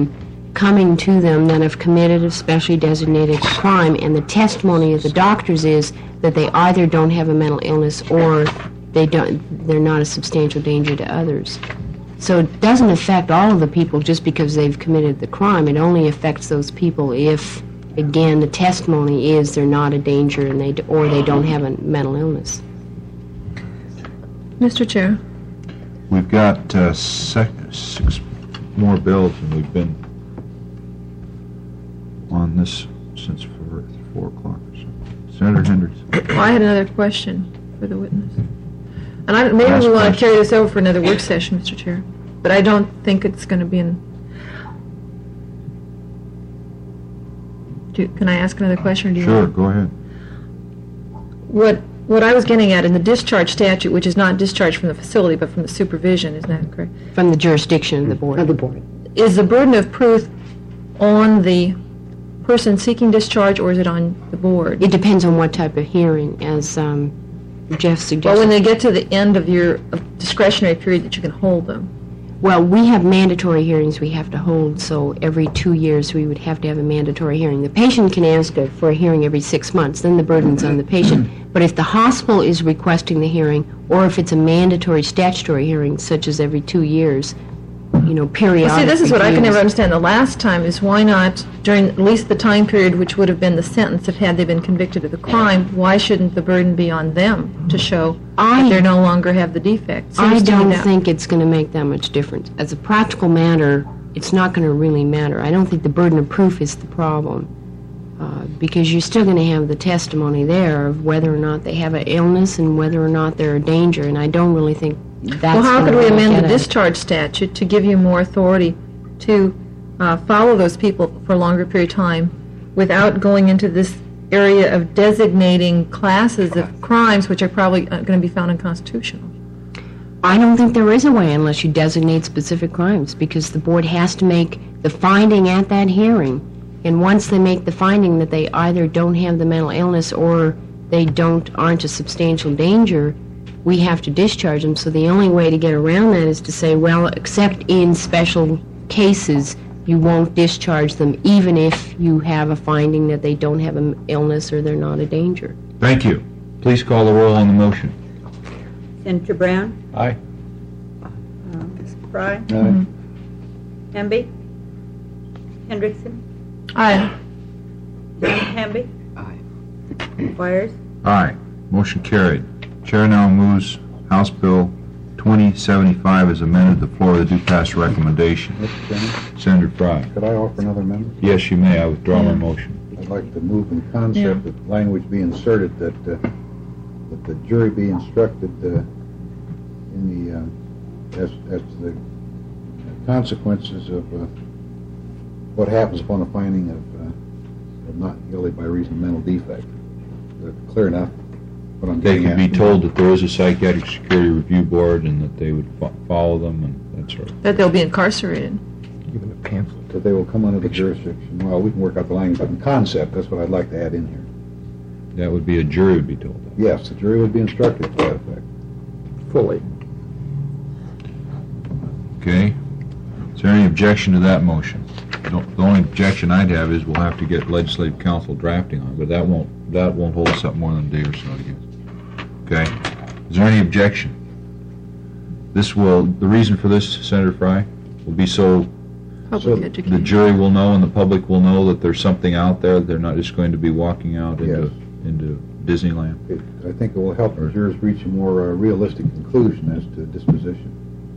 coming to them that have committed a specially designated crime, and the testimony of the doctors is that they either don't have a mental illness or they're not a substantial danger to others. So it doesn't affect all of the people just because they've committed the crime. It only affects those people if, again, the testimony is they're not a danger and they don't have a mental illness. Mr. Chair. We've got 6 more bills, and we've been on this since 4 o'clock or so. Senator Hendrickson. Well, I had another question for the witness. And maybe Last we want to question. carry this over for another work session, Mr. Chair. But I don't think it's going to be in... Can I ask another question, or do you Sure, want? go ahead. What I was getting at in the discharge statute, which is not discharge from the facility, but from the supervision, isn't that correct? From the jurisdiction of the board. Is the burden of proof on the person seeking discharge, or is it on the board? It depends on what type of hearing, as Jeff suggested. Well, when they get to the end of your discretionary period that you can hold them. Well, we have mandatory hearings we have to hold, so every 2 years we would have to have a mandatory hearing. The patient can ask for a hearing every 6 months, then the burden's on the patient. But if the hospital is requesting the hearing, or if it's a mandatory statutory hearing, such as every 2 years, periodic Well, see, this is what I can reviews. never understand. The last time is why not, during at least the time period which would have been the sentence if had they been convicted of the crime, why shouldn't the burden be on them to show that they no longer have the defect? I Seems to me don't that- think it's going to make that much difference. As a practical matter, it's not going to really matter. I don't think the burden of proof is the problem, because you're still going to have the testimony there of whether or not they have an illness and whether or not they're a danger, and I don't really think that's Well, how gonna could we really amend get the at it. discharge statute to give you more authority to follow those people for a longer period of time without going into this area of designating classes of crimes which are probably going to be found unconstitutional? I don't think there is a way unless you designate specific crimes, because the board has to make the finding at that hearing. And once they make the finding that they either don't have the mental illness or they aren't a substantial danger, we have to discharge them. So the only way to get around that is to say, well, except in special cases, you won't discharge them, even if you have a finding that they don't have an illness or they're not a danger. Thank you. Please call the roll on the motion. Senator Brown? Aye. Fry? Aye. Hamby? Hendrickson? Aye. Hamby? Aye. Wires? Aye. Motion carried. Chair now moves House Bill 2075 as amended, the floor of the due pass recommendation. Mr. Chairman, Senator Fry. could I offer another amendment? Yes, you may. I withdraw my motion. I'd like to move in concept that language be inserted that the jury be instructed as to the consequences of what happens upon a finding of not guilty by reason of mental defect. Is that clear enough? What I'm They getting could at? be told that there is a psychiatric security review board and that they would follow them and that sort of. That they'll be incarcerated. Even a pamphlet. That they will come under the jurisdiction. Well, we can work out the language, but in concept, that's what I'd like to add in here. That would be a jury would be told that. Yes, the jury would be instructed to that effect. Fully. Okay? Is there any objection to that motion? The only objection I'd have is we'll have to get legislative council drafting on it, but that won't hold us up more than a day or so, I guess. Okay? Is there any objection? The reason for this, Senator Fry, will be so Public the education. jury will know and the public will know that there's something out there. They're not just going to be walking out Yes. into Disneyland. I think it will help the jurors reach a more realistic conclusion as to disposition.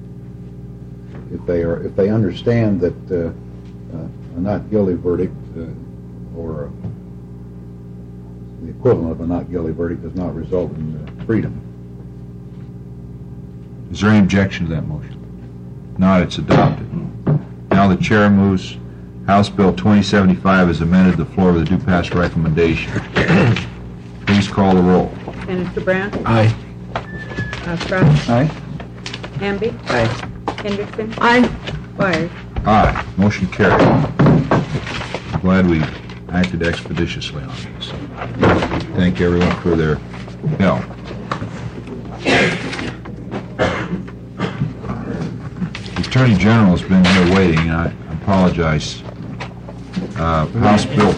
If they understand that a not guilty verdict or the equivalent of a not guilty verdict does not result in freedom. Is there any objection to that motion? Not, it's adopted. Now the chair moves House Bill 2075 as amended, the floor of the due pass recommendation. Please call the roll. Senator Brown? Aye. Fry? Aye. Hamby? Aye. Hendrickson? Aye. Wires? Aye. Motion carried. I'm glad we acted expeditiously on this. Thank everyone for their help. The Attorney General has been here waiting, and I apologize House Bill.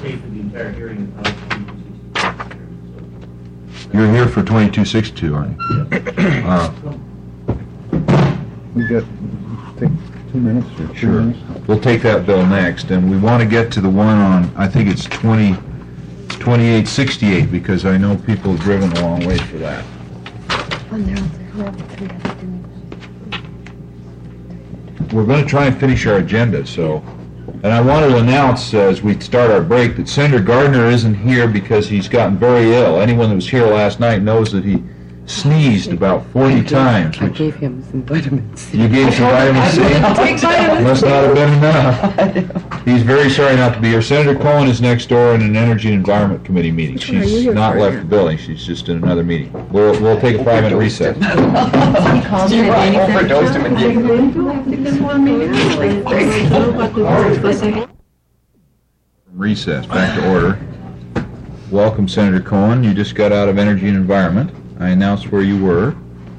You're here for 2262, aren't you? We got, take 2 minutes or 3 Sure. minutes? We'll take that bill next, and we want to get to the one on, I think it's 2868, because I know people have driven a long way for that. We're going to try and finish our agenda, so, and I want to announce as we start our break that Senator Gardner isn't here because he's gotten very ill. Anyone that was here last night knows that he sneezed about 40 times. I gave him some vitamin C. You gave some vitamin C? Must not have been enough. He's very sorry not to be here. Senator Cohen is next door in an Energy and Environment Committee meeting. She's not left the building. She's just in another meeting. We'll take a 5-minute recess. Recess. Back to order. Welcome, Senator Cohen. You just got out of Energy and Environment. I announced where you were.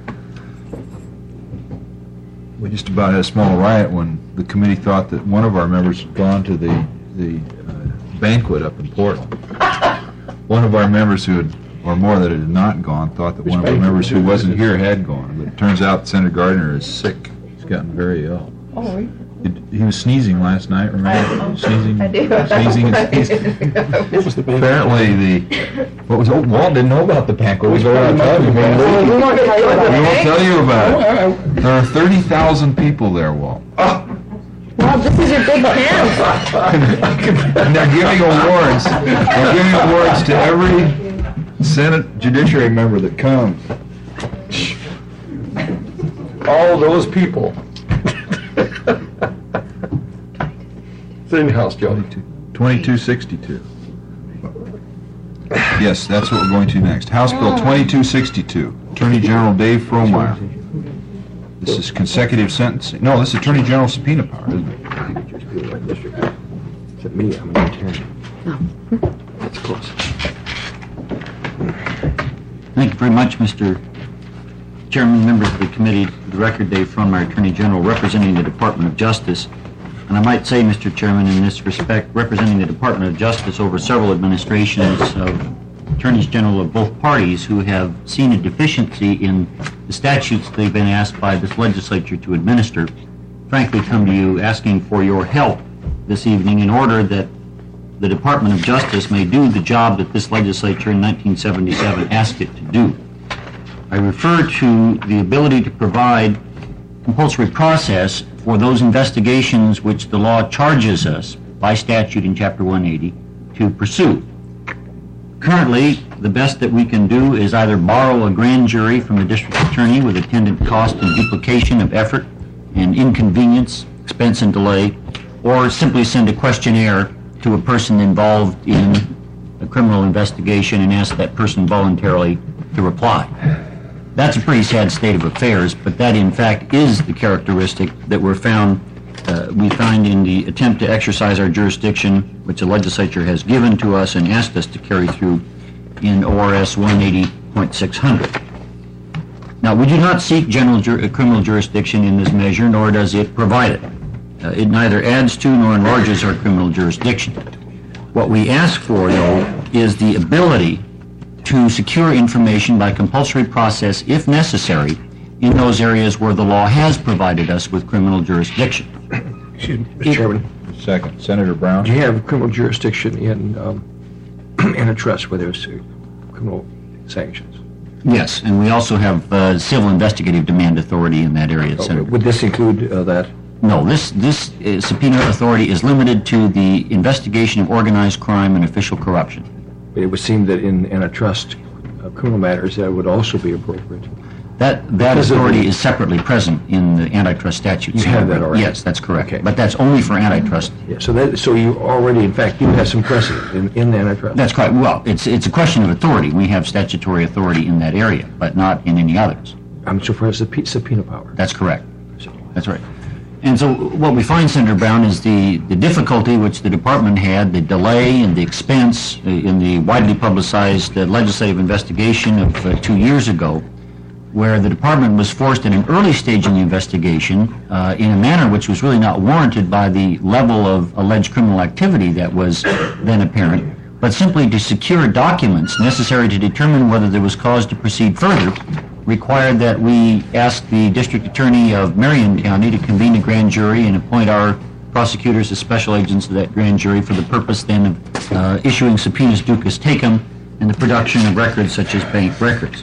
We just about had a small riot when the committee thought that one of our members had gone to the banquet up in Portland. One of our members who had, or more that had not gone, thought that one of our members who wasn't here had gone. But it turns out Senator Gardner is sick. He's gotten very ill. Oh, He was sneezing last night, remember? Sneezing. I do. Sneezing and sneezing. Apparently Walt didn't know about the banquet. We won't tell you about it. There are 30,000 people there, Walt. Well, this is your big chance. And they're giving awards. They're giving awards to every Senate Judiciary member that comes. All those people. It's in the House, Joe. 2262. Yes, that's what we're going to next. House Bill 2262. Attorney General Dave Frohmeyer. This is consecutive sentencing. No, this is Attorney General subpoena power, isn't it? Except me, I'm an attorney. No. That's close. Thank you very much, Mr. Chairman, members of the committee. For the record, Dave Frohmeyer, Attorney General, representing the Department of Justice. And I might say, Mr. Chairman, in this respect, representing the Department of Justice over several administrations of attorneys general of both parties who have seen a deficiency in the statutes they've been asked by this legislature to administer, frankly come to you asking for your help this evening in order that the Department of Justice may do the job that this legislature in 1977 asked it to do. I refer to the ability to provide compulsory process for those investigations which the law charges us by statute in Chapter 180 to pursue. Currently, the best that we can do is either borrow a grand jury from the district attorney with attendant cost and duplication of effort and inconvenience, expense and delay, or simply send a questionnaire to a person involved in a criminal investigation and ask that person voluntarily to reply. That's a pretty sad state of affairs, but that in fact is the characteristic that we find in the attempt to exercise our jurisdiction, which the legislature has given to us and asked us to carry through in ORS 180.600. Now, we do not seek general criminal jurisdiction in this measure, nor does it provide it. It neither adds to nor enlarges our criminal jurisdiction. What we ask for, though, is the ability to secure information by compulsory process, if necessary, in those areas where the law has provided us with criminal jurisdiction. Excuse me, Mr. Chairman. Second, Senator Brown. Do you have criminal jurisdiction in antitrust where there's criminal sanctions? Yes, and we also have civil investigative demand authority in that area, Senator. Would this include that? No, this subpoena authority is limited to the investigation of organized crime and official corruption. It would seem that in antitrust criminal matters that would also be appropriate. That authority is separately present in the antitrust statutes. You have that already? Yes, that's correct. Okay. But that's only for antitrust. Yeah, so you already, in fact, do have some precedent in the antitrust. That's correct. Well, it's a question of authority. We have statutory authority in that area, but not in any others. So far as the subpoena power. That's correct. That's right. And so what we find, Senator Brown, is the difficulty which the department had, the delay and the expense in the widely publicized legislative investigation of 2 years ago, where the department was forced in an early stage in the investigation, in a manner which was really not warranted by the level of alleged criminal activity that was then apparent, but simply to secure documents necessary to determine whether there was cause to proceed further, required that we ask the district attorney of Marion County to convene a grand jury and appoint our prosecutors as special agents of that grand jury for the purpose then of issuing subpoenas ducis tecum and the production of records such as bank records.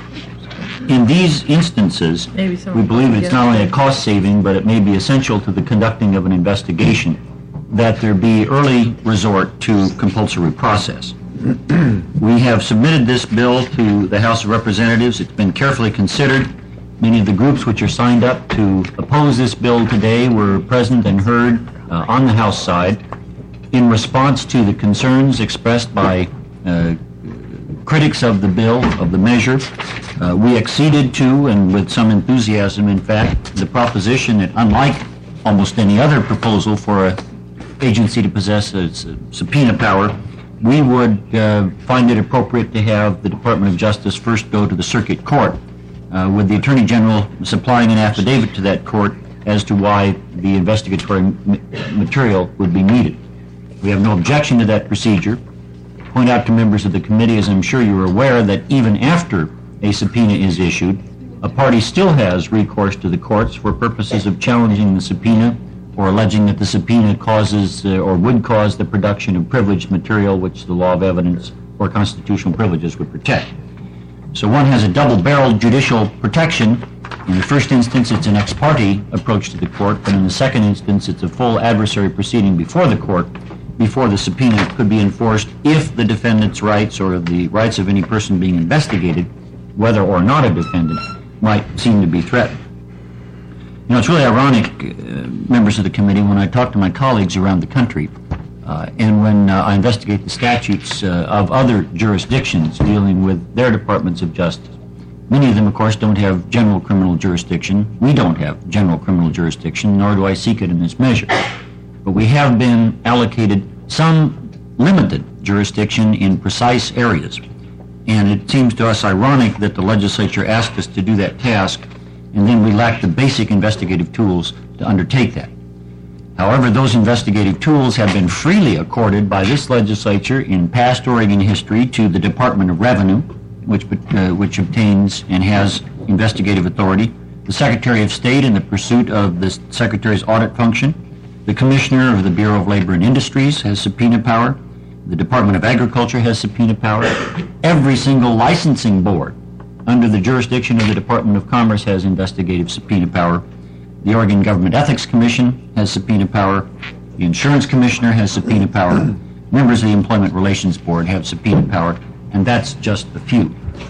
In these instances, we believe it's not only a cost saving, but it may be essential to the conducting of an investigation that there be early resort to compulsory process. We have submitted this bill to the House of Representatives. It's been carefully considered. Many of the groups which are signed up to oppose this bill today were present and heard on the House side in response to the concerns expressed by critics of the bill, of the measure. We acceded to, and with some enthusiasm in fact, the proposition that unlike almost any other proposal for an agency to possess a subpoena power, we would find it appropriate to have the Department of Justice first go to the circuit court, with the Attorney General supplying an affidavit to that court as to why the investigatory material would be needed. We have no objection to that procedure. Point out to members of the committee, as I'm sure you're aware, that even after a subpoena is issued, a party still has recourse to the courts for purposes of challenging the subpoena or alleging that the subpoena causes or would cause the production of privileged material which the law of evidence or constitutional privileges would protect. So one has a double-barreled judicial protection. In the first instance, it's an ex parte approach to the court, but in the second instance, it's a full adversary proceeding before the court, before the subpoena could be enforced if the defendant's rights or the rights of any person being investigated, whether or not a defendant, might seem to be threatened. You know, it's really ironic, members of the committee, when I talk to my colleagues around the country, and when I investigate the statutes of other jurisdictions dealing with their departments of justice. Many of them, of course, don't have general criminal jurisdiction. We don't have general criminal jurisdiction, nor do I seek it in this measure. But we have been allocated some limited jurisdiction in precise areas. And it seems to us ironic that the legislature asked us to do that task, and then we lack the basic investigative tools to undertake that. However, those investigative tools have been freely accorded by this legislature in past Oregon history to the Department of Revenue, which obtains and has investigative authority, the Secretary of State in the pursuit of the Secretary's audit function, the Commissioner of the Bureau of Labor and Industries has subpoena power, the Department of Agriculture has subpoena power, every single licensing board under the jurisdiction of the Department of Commerce has investigative subpoena power, the Oregon Government Ethics Commission has subpoena power, the Insurance Commissioner has subpoena power, members of the Employment Relations Board have subpoena power, and that's just a few.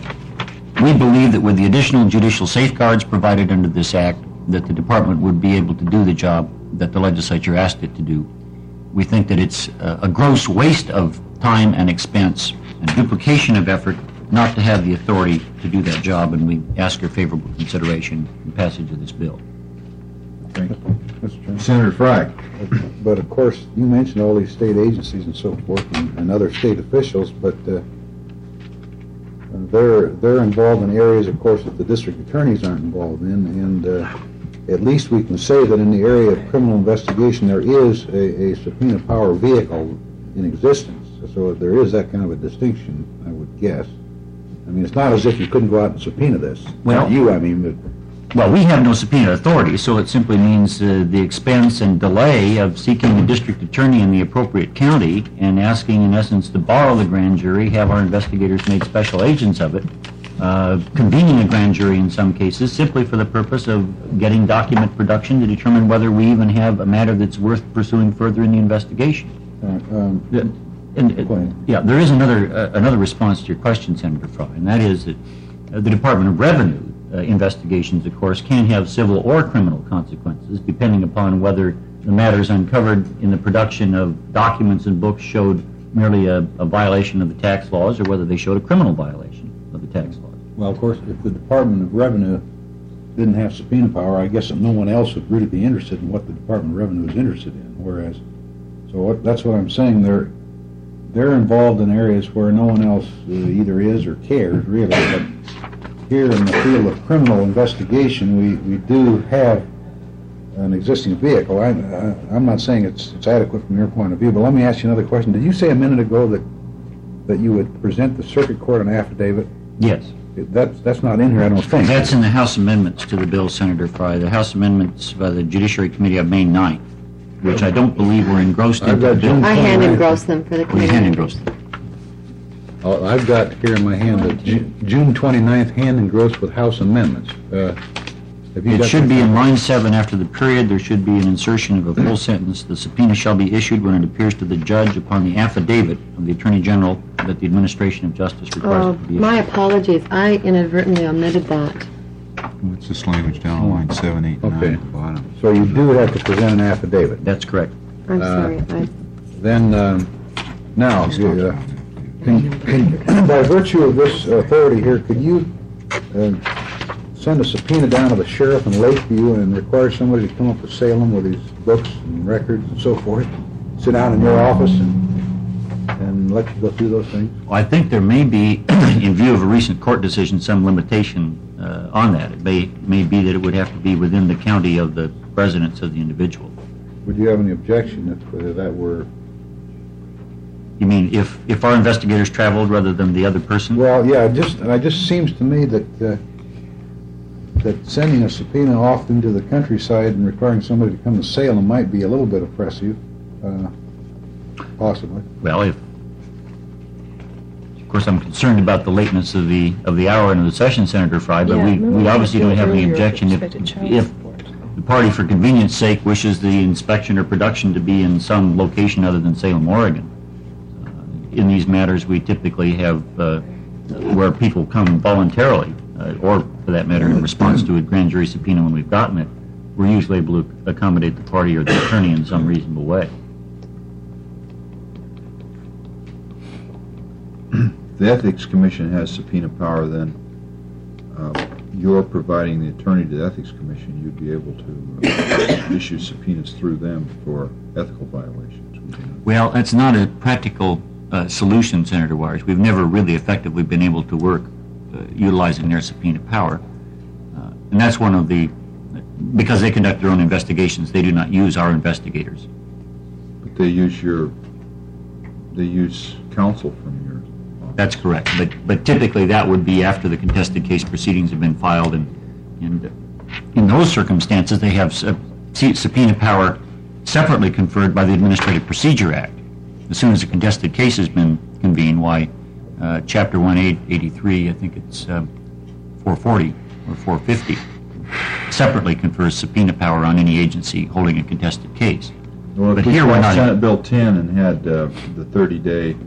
We believe that with the additional judicial safeguards provided under this act, that the department would be able to do the job that the legislature asked it to do. We think that it's a gross waste of time and expense and duplication of effort not to have the authority to do that job, and we ask your favorable consideration and passage of this bill. Thank you. Mr. Chairman. Senator Frye. But of course, you mentioned all these state agencies and so forth and other state officials, but they're involved in areas, of course, that the district attorneys aren't involved in, and at least we can say that in the area of criminal investigation there is a subpoena power vehicle in existence. So there is that kind of a distinction, I would guess. I mean, it's not as if you couldn't go out and subpoena this. Well, not you, I mean, but... Well, we have no subpoena authority, so it simply means the expense and delay of seeking a district attorney in the appropriate county and asking, in essence, to borrow the grand jury, have our investigators made special agents of it, convening a grand jury in some cases, simply for the purpose of getting document production to determine whether we even have a matter that's worth pursuing further in the investigation. There is another response to your question, Senator Frye, and that is that the Department of Revenue investigations, of course, can have civil or criminal consequences, depending upon whether the matters uncovered in the production of documents and books showed merely a violation of the tax laws or whether they showed a criminal violation of the tax laws. Well, of course, if the Department of Revenue didn't have subpoena power, I guess that no one else would really be interested in what the Department of Revenue is interested in. Whereas, that's what I'm saying. They're involved in areas where no one else either is or cares, really. But here in the field of criminal investigation, we do have an existing vehicle. I'm not saying it's adequate from your point of view, but let me ask you another question. Did you say a minute ago that you would present the circuit court an affidavit? Yes. That's not in here, I don't think. That's in the House amendments to the bill, Senator Fry. The House amendments by the Judiciary Committee of May 9th, which I don't believe were engrossed into the bill. I hand engrossed them for the We committee. hand engrossed them. I've got here in my hand the June 29th hand engrossed with House amendments. Have you It got should that? be in line 7 after the period. There should be an insertion of a full sentence. The subpoena shall be issued when it appears to the judge upon the affidavit of the Attorney General that the administration of justice requires Oh, it to be issued. my apologies. I inadvertently omitted that. What's this language down on line 7, 8, and 9 Okay. at the bottom? So you do have to present an affidavit. That's correct. I'm sorry. Then, now, by virtue of this authority here, could you send a subpoena down to the sheriff in Lakeview and require somebody to come up to Salem with these books and records and so forth, sit down in your office and let you go through those things? Well, I think there may be, in view of a recent court decision, some limitation on that. It may be that it would have to be within the county of the residence of the individual. Would you have any objection if that were... You mean if our investigators traveled rather than the other person? Well, yeah, it just seems to me that sending a subpoena off into the countryside and requiring somebody to come to Salem might be a little bit oppressive, possibly. Well, of course, I'm concerned about the lateness of the hour and of the session, Senator Fry, but we obviously don't have any objection if the party, for convenience sake, wishes the inspection or production to be in some location other than Salem, Oregon. In these matters, we typically have where people come voluntarily, or for that matter, in response to a grand jury subpoena when we've gotten it, we're usually able to accommodate the party or the attorney in some reasonable way. The Ethics Commission has subpoena power, then you're providing the attorney to the Ethics Commission, you'd be able to issue subpoenas through them for ethical violations. would you not? Well, that's not a practical solution, Senator Wires. We've never really effectively been able to work utilizing their subpoena power. And that's one of the, because they conduct their own investigations, they do not use our investigators. But they use counsel from your office. That's correct. But typically that would be after the contested case proceedings have been filed, and in those circumstances they have subpoena power separately conferred by the Administrative Procedure Act. As soon as a contested case has been convened, Chapter 1883, I think it's 440 or 450, separately confers subpoena power on any agency holding a contested case. Well, but if we here we're not. Senate Bill 10 and had the 30-day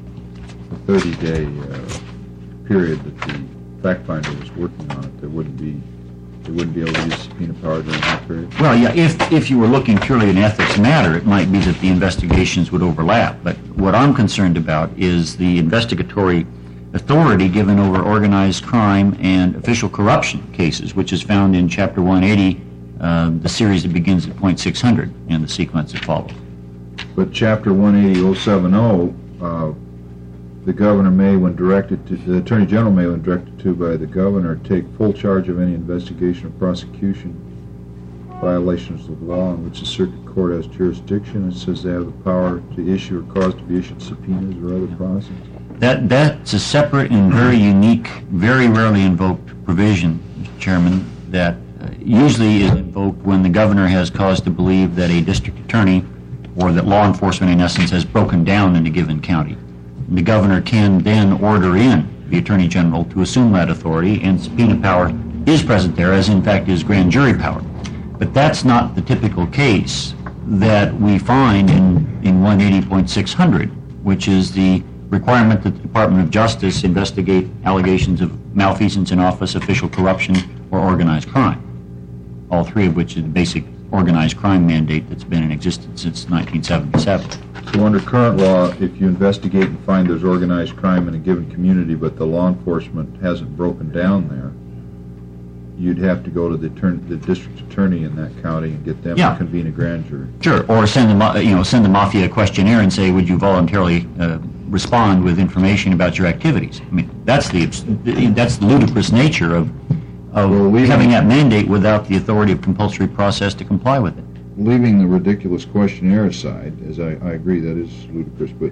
period that the fact finder was working on it, they wouldn't be able to use subpoena power during that period. Well, yeah, if you were looking purely at an ethics matter, it might be that the investigations would overlap. But what I'm concerned about is the investigatory authority given over organized crime and official corruption cases, which is found in Chapter 180, the series that begins at point 600 and the sequence that follows. But Chapter 180.070, the governor may, when directed to, the Attorney General may, when directed to by the governor, take full charge of any investigation or prosecution violations of law in which the circuit court has jurisdiction. It says they have the power to issue or cause to be issued subpoenas or other process. That's a separate and very unique, very rarely invoked provision, Mr. Chairman, that usually is invoked when the governor has cause to believe that a district attorney or that law enforcement, in essence, has broken down in a given county. The governor can then order in the Attorney General to assume that authority, and subpoena power is present there, as in fact is grand jury power. But that's not the typical case that we find in 180.600, which is the requirement that the Department of Justice investigate allegations of malfeasance in office, official corruption, or organized crime, all three of which is the basic organized crime mandate that's been in existence since 1977. So under current law, if you investigate and find there's organized crime in a given community, but the law enforcement hasn't broken down there, you'd have to go to the district attorney in that county and get them to convene a grand jury. Sure, or send the mafia a questionnaire and say, would you voluntarily respond with information about your activities. I mean, that's the ludicrous nature of having that mandate without the authority of compulsory process to comply with it. Leaving the ridiculous questionnaire aside, as I agree that is ludicrous, but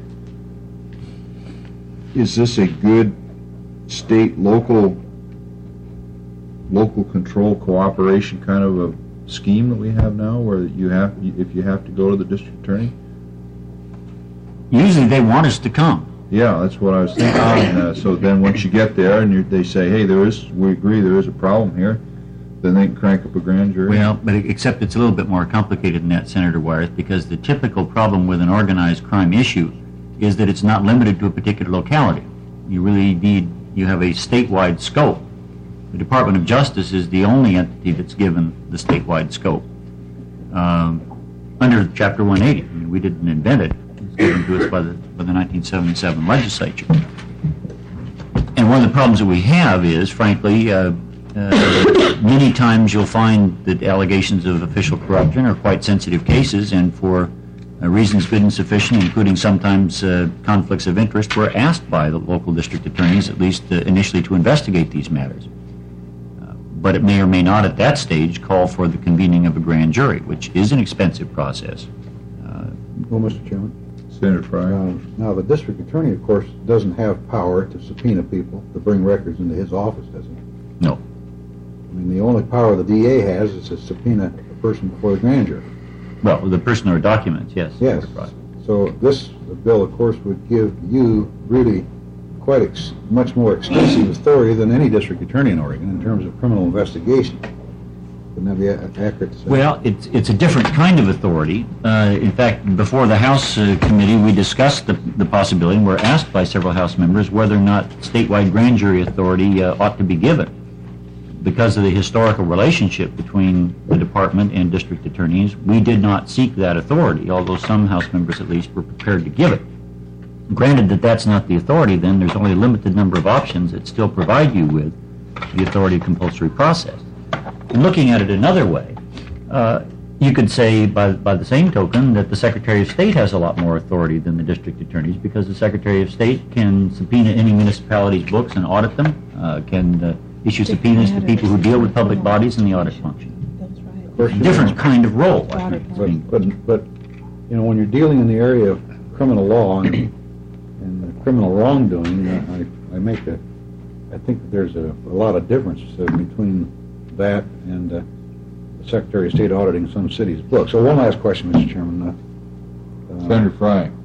is this a good state, local control cooperation kind of a scheme that we have now, where if you have to go to the district attorney? Usually they want us to come. Yeah, that's what I was thinking. So then once you get there and they say, hey, we agree there is a problem here, then they can crank up a grand jury? Well, but except it's a little bit more complicated than that, Senator Wyeth, because the typical problem with an organized crime issue is that it's not limited to a particular locality. You have a statewide scope. The Department of Justice is the only entity that's given the statewide scope. Under Chapter 180, I mean, we didn't invent it. It was given to us by the 1977 legislature. And one of the problems that we have is, frankly, many times you'll find that allegations of official corruption are quite sensitive cases, and for reasons good and sufficient, including sometimes conflicts of interest, we're asked by the local district attorneys, at least initially, to investigate these matters. But it may or may not at that stage call for the convening of a grand jury, which is an expensive process. Well, Mr. Chairman. Senator Frye. Now, the district attorney, of course, doesn't have power to subpoena people, to bring records into his office, does he? No. I mean, the only power the DA has is to subpoena a person before the grand jury. Well, the person or documents, yes. Yes. So this bill, of course, would give you really quite much more extensive authority than any district attorney in Oregon in terms of criminal investigation. Wouldn't that be accurate to say? Well, it's a different kind of authority. In fact, before the House committee, we discussed the possibility, and were asked by several House members whether or not statewide grand jury authority ought to be given. Because of the historical relationship between the department and district attorneys, we did not seek that authority, although some House members at least were prepared to give it. Granted that that's not the authority, then there's only a limited number of options that still provide you with the authority of compulsory process. And looking at it another way, you could say by the same token that the Secretary of State has a lot more authority than the district attorneys, because the Secretary of State can subpoena any municipality's books and audit them, can issue subpoenas to people who deal with public bodies in the audit function. Different kind of role. But you know, when you're dealing in the area of criminal law and criminal wrongdoing, I think that there's a lot of difference between that and the Secretary of State auditing some cities' books. So one last question, Mr. Chairman. Senator Frye.